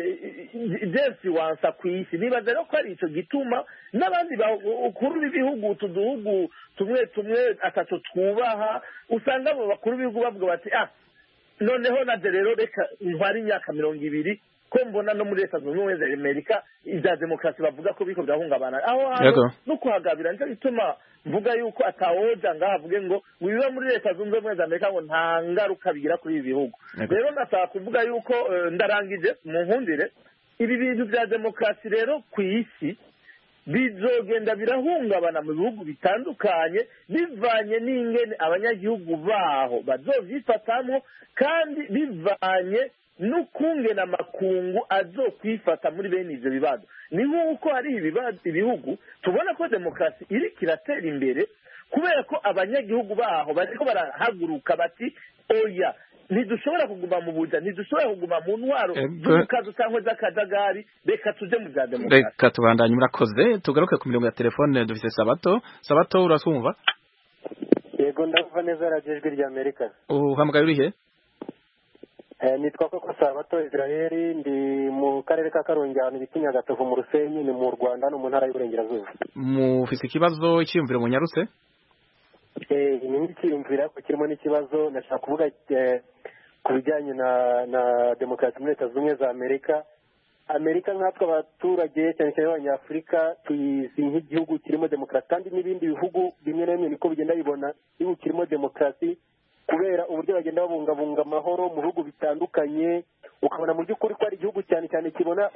jensi wansa ku isi nibaza rero ko ari icyo gituma n'abandi bakuru b'ibihugu utuduhugu tumwe tumwe atatu twubaha usanga abo bakuru b'ibihugu bavuga bati noneho naje rero reka ntware imyaka 20 ko mbona no muri leta zunze ubumwe za amerika ibya demokarasi bavuga ko biko byahungabana aho hantu no kuhagabira nicyo gituma mvuga yuko atawoja ngaha avuge ngo wiba muri leta zunze ubumwe za amerika ngo nta ngaruka bigira kuri ibi bihugu rero ndashaka kuvuga yuko ndarangije mu nkundire ibi bintu bya demokarasi rero ku isi bizogenda birahungabana mu bihugu bitandukanye bivanye n'ingene abanyagihugu baho bazovyifatamwo kandi bivanye n'ukungena amakungu azokwifata muri bene ivyo bibazo ni nk'uko hari ibihugu tubona ko demokarasi iri kiratera imbere kubera ko abanyagihugu baho bariko barahaguruka bati oya ntidushobora kuguma mu buja ntidushobora kuguma mu ntwaro z'ubukazi cyangwa z'akajagari reka tuje mu bya demokarasi reka tubandanye murakoze tugaruke ku mirongo ya telefone dufise Sabato urasumva yego ndavuga neza radiyo rya Amerika uhamagaye urihe nitwa koko Sabato Israel ndi mu karere ka Karongi ahantu bita Nyagatovu mu Rusenyi ni mu Rwanda no mu ntara y'Uburengerazuba mufise ikibazo cyiyumviro mu nyarutse ni nk'ikiyumvira ko kirimo n'ikibazo nashaka kuvuga ku bijyanye na demokarasi muri leta zunze ubumwe za Amerika nkatwe abaturage cyane cyane abanyafurika tuyizi nk'igihugu kirimo demokarasi kandi n'ibindi bihugu bimwe na bimwe niko bigenda bibona igihugu kirimo demokarasi kubera uburyo bagenda babungabunga amahoro mu bihugu bitandukanye ukabona mu by'ukuri ko ari igihugu cyane cyane kibona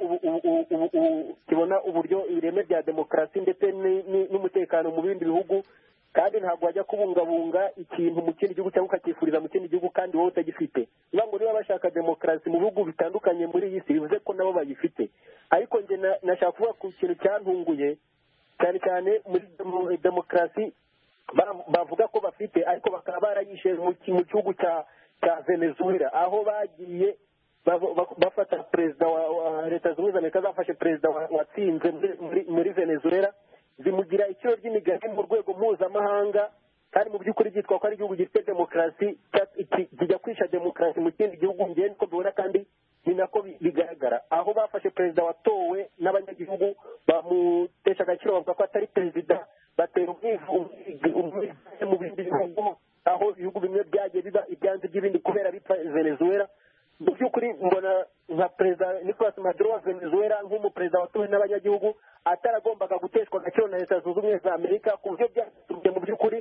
uburyo ireme rya demokarasi ndetse n'umutekano mu bindi bihugu kandi ntabwo wajya kubungabunga ikintu mu kindi gihugu cyangwa ukakifuriza mu kindi gihugu kandi wowe utagifite niba ngo niba bashaka demokarasi mu bihugu bitandukanye muri iyi si bivuze ko nabo bayifite ariko njye nashaka kuvuga ku kintu cyantunguye cyane cyane muri demokarasi bavuga ko bafite ariko bakaba barayishe mu gihugu cya Venezuela aho bagiye bafata perezida wa leta zunze ubumwe za Amerika zafashe perezida watsinze muri Venezuela zimugira iciro ry'imigani mu rwego mpuzamahanga kandi mu by'ukuri byitwa ko ari igihugu gifite demokarasi kijya kwisha demokarasi mu kindi gihugu njyewe niko mbibona kandi ni nako bigaragara aho bafashe perezida watowe n'abanyagihugu bamutesha agaciro bavuga ko atari perezida batera umwivugo mu bindi bihugu aho ibihugu bimwe byagiye biba ibyanze by'ibindi kubera bipfa Venezuela mu by'ukuri mbona nka perezida Nicolas Maduro wa Venezuela nk'umuperezida watowe n'abanyagihugu ataragombaga guteshwa agaciro na leta zunze ubumwe za Amerika ku buryo byatumye mu by'ukuri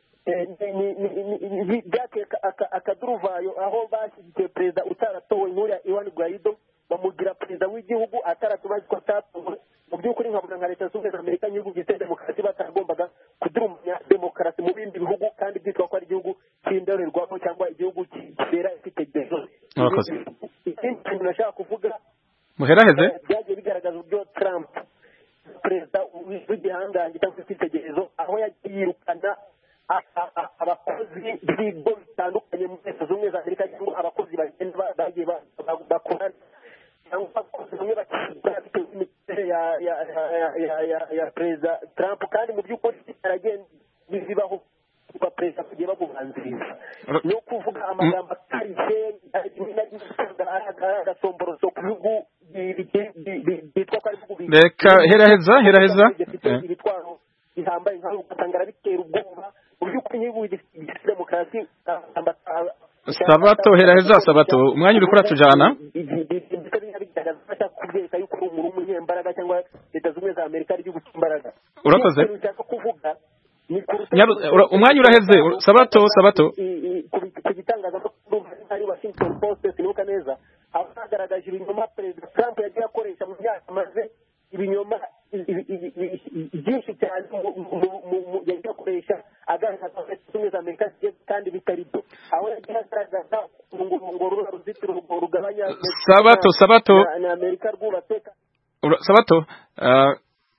byateye akaduruvayo aho bashyigikiye perezida utaratowe nk'uriya Juan Guaido bamugira perezida w'igihugu ataratubazwa ko atatowe mu by'ukuri nkabona nka leta zunze ubumwe za Amerika n'ibihugu bifite demokarasi batagombaga kudurumanya demokarasi mu bindi bihugu kandi byitwa ko ari igihugu cy'indorerwamo cyangwa igihugu kibera ifitegerezo ikindi kintu nashaka kuvuga muheraheze byagiye bigaragaza uburyo Trump perezida w'igihangange cyangwa ifitegerezo aho yagiye yirukana abakozi b'ibigo bitandukanye muri leta zunze ubumwe za Amerika cyangwa abakozi bagenda bagiye bakora cyangwa abakozi bamwe bakora bitewe n'imiterere ya perezida Trump kandi mu by'ukuri aragenda bibaho kuba perezida kugiye bamubanziriza no kuvuga amagambo akarishye agasomboroso ku bihugu bitwa ko ari ibihugu reka heraheza ibitwaro bihambaye nkaho ugasanga bitera ubwoba mu by'ukuri nk'igihugu gifite demokarasi Sabato heraheza Sabato umwanya uri kuratujana kubyereka yuko uri umuntu w'umunyembaraga cyangwa leta zunze ubumwe za Amerika ari igihugu cy'imbaraga urakoze kuvuga umwanya uraheze Sabato ku gitangazamakuru hari Washington Post sinibuka neza aho hagaragaje ibinyoma perezida Trump yagiye akoresha mu myaka amaze ibinyoma byinshi cyane yagiye akoresha agaragaza ko leta zunze ubumwe za Amerika kandi bitari byo aho yagiye agaragaza ngo ruzitiro rugabanya Sabato na Amerika rwubatse Sabato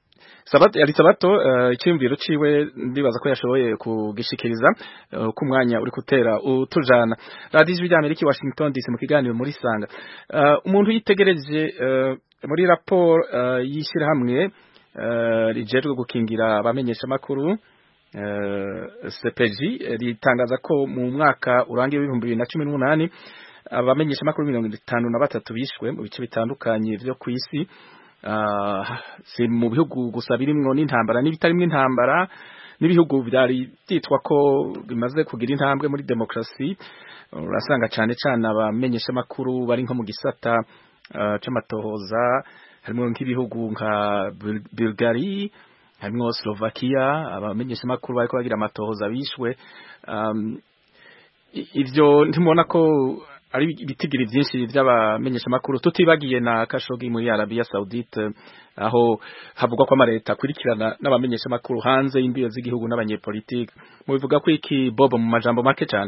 Sabato icyumviro ciwe ndibaza ko yashoboye kugishikiriza ku mwanya uri kutera utujana. Radio Ijwi ry'Amerika Washington DC mu kiganiro muri Sanga. Umuntu yitegereje muri raporo yishira hamwe rijejwe gukingira abamenyesha makuru CPJ ritangaza ko mu mwaka urangiye 2018 abamenyesha makuru 53 bishwe mu bice bitandukanye byo kwisi. Si mu bihugu gusa birimwo n'intambara n'ibitarimwe intambara n'ibihugu byari byitwa ko bimaze kugira intambwe muri demokrasi. Urasanga cyane abamenyesha makuru bari nko mu gisata c'amatohoza, harimo nk'ibihugu nka Bulgaria, harimo Slovakia, abamenyesha makuru bariko bagira amatohoza bishwe. Ivyo ntimubona ko ari ibitigiri byinshi by'abamenyesha makuru, tutibagiye na Khashoggi muri Arabia Saudite, aho havugwa ko amareta akurikirana n'abamenyesha makuru hanze y'imbibe z'igihugu n'abanyepolitike. Mubivuga ko iki Bobo mu majambo make cyane?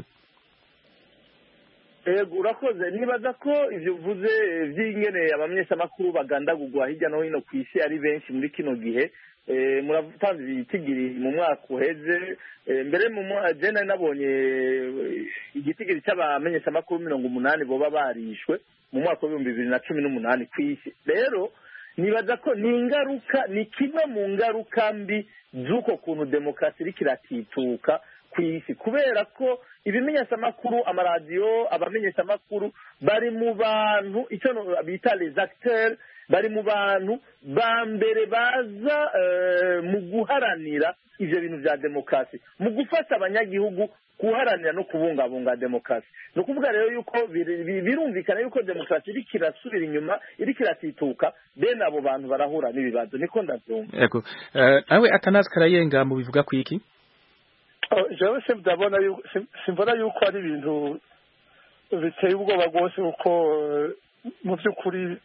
Urakoze. Nibaza ko ivyo uvuze vy'ingene abamenyesha makuru bagandagurwa hirya no hino ku isi ari benshi muri kino gihe. Muratanze ibitigiri mu mwaka uheze, mbere mu jena nabonye igitigiri cy'abamenyesha makuru 80 boba barishwe mu mwaka wa 2018 kw'isi. Rero nibaza ko ni ingaruka, ni kimwe mu ngaruka mbi z'uko kuntu demokrasi iriko iratituka kw'isi, kubera ko ibimenyesha makuru, amaradiyo, abamenyesha makuru bari mu bantu icyo bita les acteurs, bari mu bantu ba mbere baza mu guharanira ivyo bintu vya demokrasi, mu gufasha abanyagihugu guharanira no kubungabunga demokrasi. No kuvuga rero yuko birumvikana yuko demokrasi iriko irasubira inyuma, iriko iratituka, bene abo bantu barahura n'ibibazo. Niko ndavyumva. Yego. Nawe Athanase Karayenga mu bivuga kwiki? Jewe simbona yuko ari ibintu biteye ubwoba rwose, kuko mu by'ukuri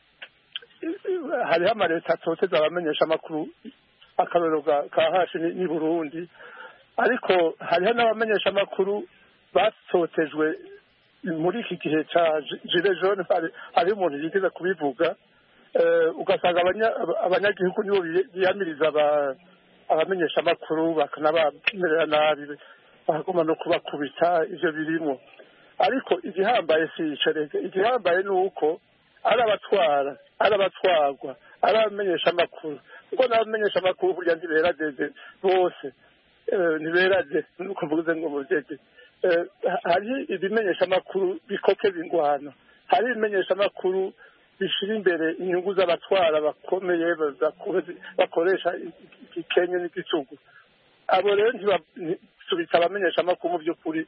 hariho amareta atoteza abamenyesha amakuru, akarorero ka hashi ni Burundi, ariko hariho n'abamenyesha amakuru batotejwe muri iki gihe ca Gilets jaunes. hariho umuntu yigeze kubivuga, ugasanga abanyagihugu nibo biyamiriza abamenyesha amakuru, bakanabamerera nabi, bakaguma no kubakubita. Ivyo birimo, ariko igihambaye si ico. Igihambaye ni uko ari abatwara, ari abatwarwa, ari abamenyesha amakuru, kuko n'abamenyesha amakuru burya ntiberageze bose, ntiberage nuko mvuze ngo muvyeje. Hari ibimenyesha amakuru bikokeza ingwano, hari ibimenyesha amakuru bishira imbere inyungu z'abatwara bakomeye bakoresha igikenye n'igitugu. Abo rero ntibasubitse abamenyesha amakuru mu by'ukuri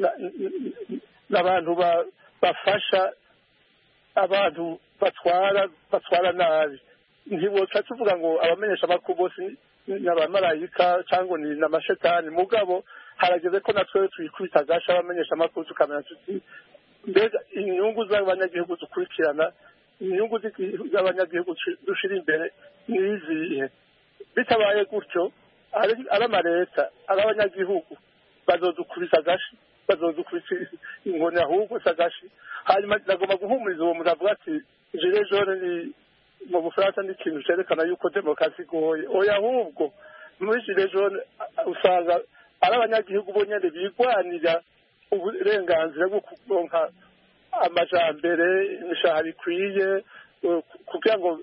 n'abantu bafasha abantu batwara nabi. Ntiboca tuvuga ngo abamenyesha amakuru bose ni abamarayika cyangwa ni n'amashetani, mugabo harageze ko natwe twikubita agasha abamenyesha amakuru tukamenya tuti mbega inyungu z'abanyagihugu dukurikirana, inyungu z'abanyagihugu dushira imbere nizihe. Bitabaye gutyo, ari amareta, ari abanyagihugu bazodukubisa agashi, bazodukubisa inkoni ahubwo sagashi. Hanyuma nagomba guhumuriza uwo muntu avuga ati Gilets jaunes ni mu Bufaransa ni ikintu cerekana yuko demokrasi igoye. Oya, ahubwo muri Gilets jaunes usanga ari abanyagihugu bonyene bigwanira uburenganzira bwo kuronka amajambere, imishahara ikwiye, kugira ngo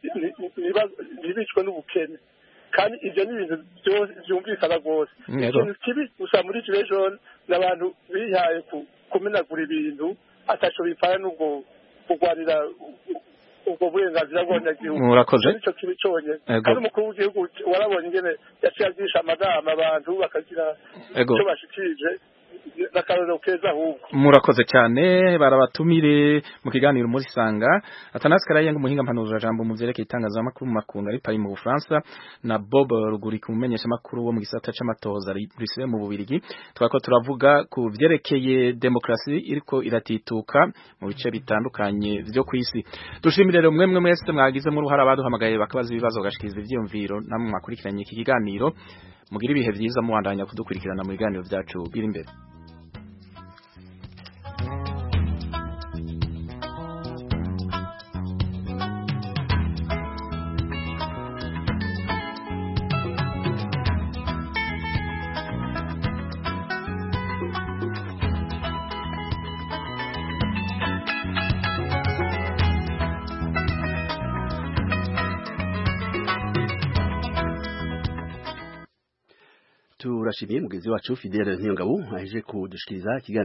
ntibicwe n'ubukene. Kandi ivyo ni ibintu byose byumvikana rwose. Ikintu kibi gusa muri Gilets jaunes n'abantu bihaye kumenagura ibintu ataco bipfana n'ubwo kugwanira ubwo burenganzira bw'abanyagihugu. Murakoze. Nico kibi cyonyene. Kandi umukuru w'igihugu warabonye ingene yaciye agisha amanama abantu bakagira icyo bashikirije, n'akarorero keza ahubwo. Murakoze cyane, barabatumire mu kiganiro muri Sanga. Athanase Karayenga umuhinga mpanuzwa jambo mu vyerekeye itangazamakuru mu makungu ari Paris mu Bufaransa, na Bob Ruguri ku mumenyesha makuru wo mu gisata c'amatohoza ari Bruxelles mu Bubirigi. Twako turavuga ku vyerekeye demokrasi iriko iratituka mu bice bitandukanye vyo kwisi. Dushimire rero mwemwe mwese mwagize mu ruhara baduhamagaye bakabaza ibibazo gashikiriza ivyumviro namwe mwakurikiranye iki kiganiro. Mugira ibihe vyiza muwandanya kudukurikirana mu biganiro vyacu biri imbere. turashimiye mugenzi wacu Fidele Ntiyongabo aheje kudushikiriza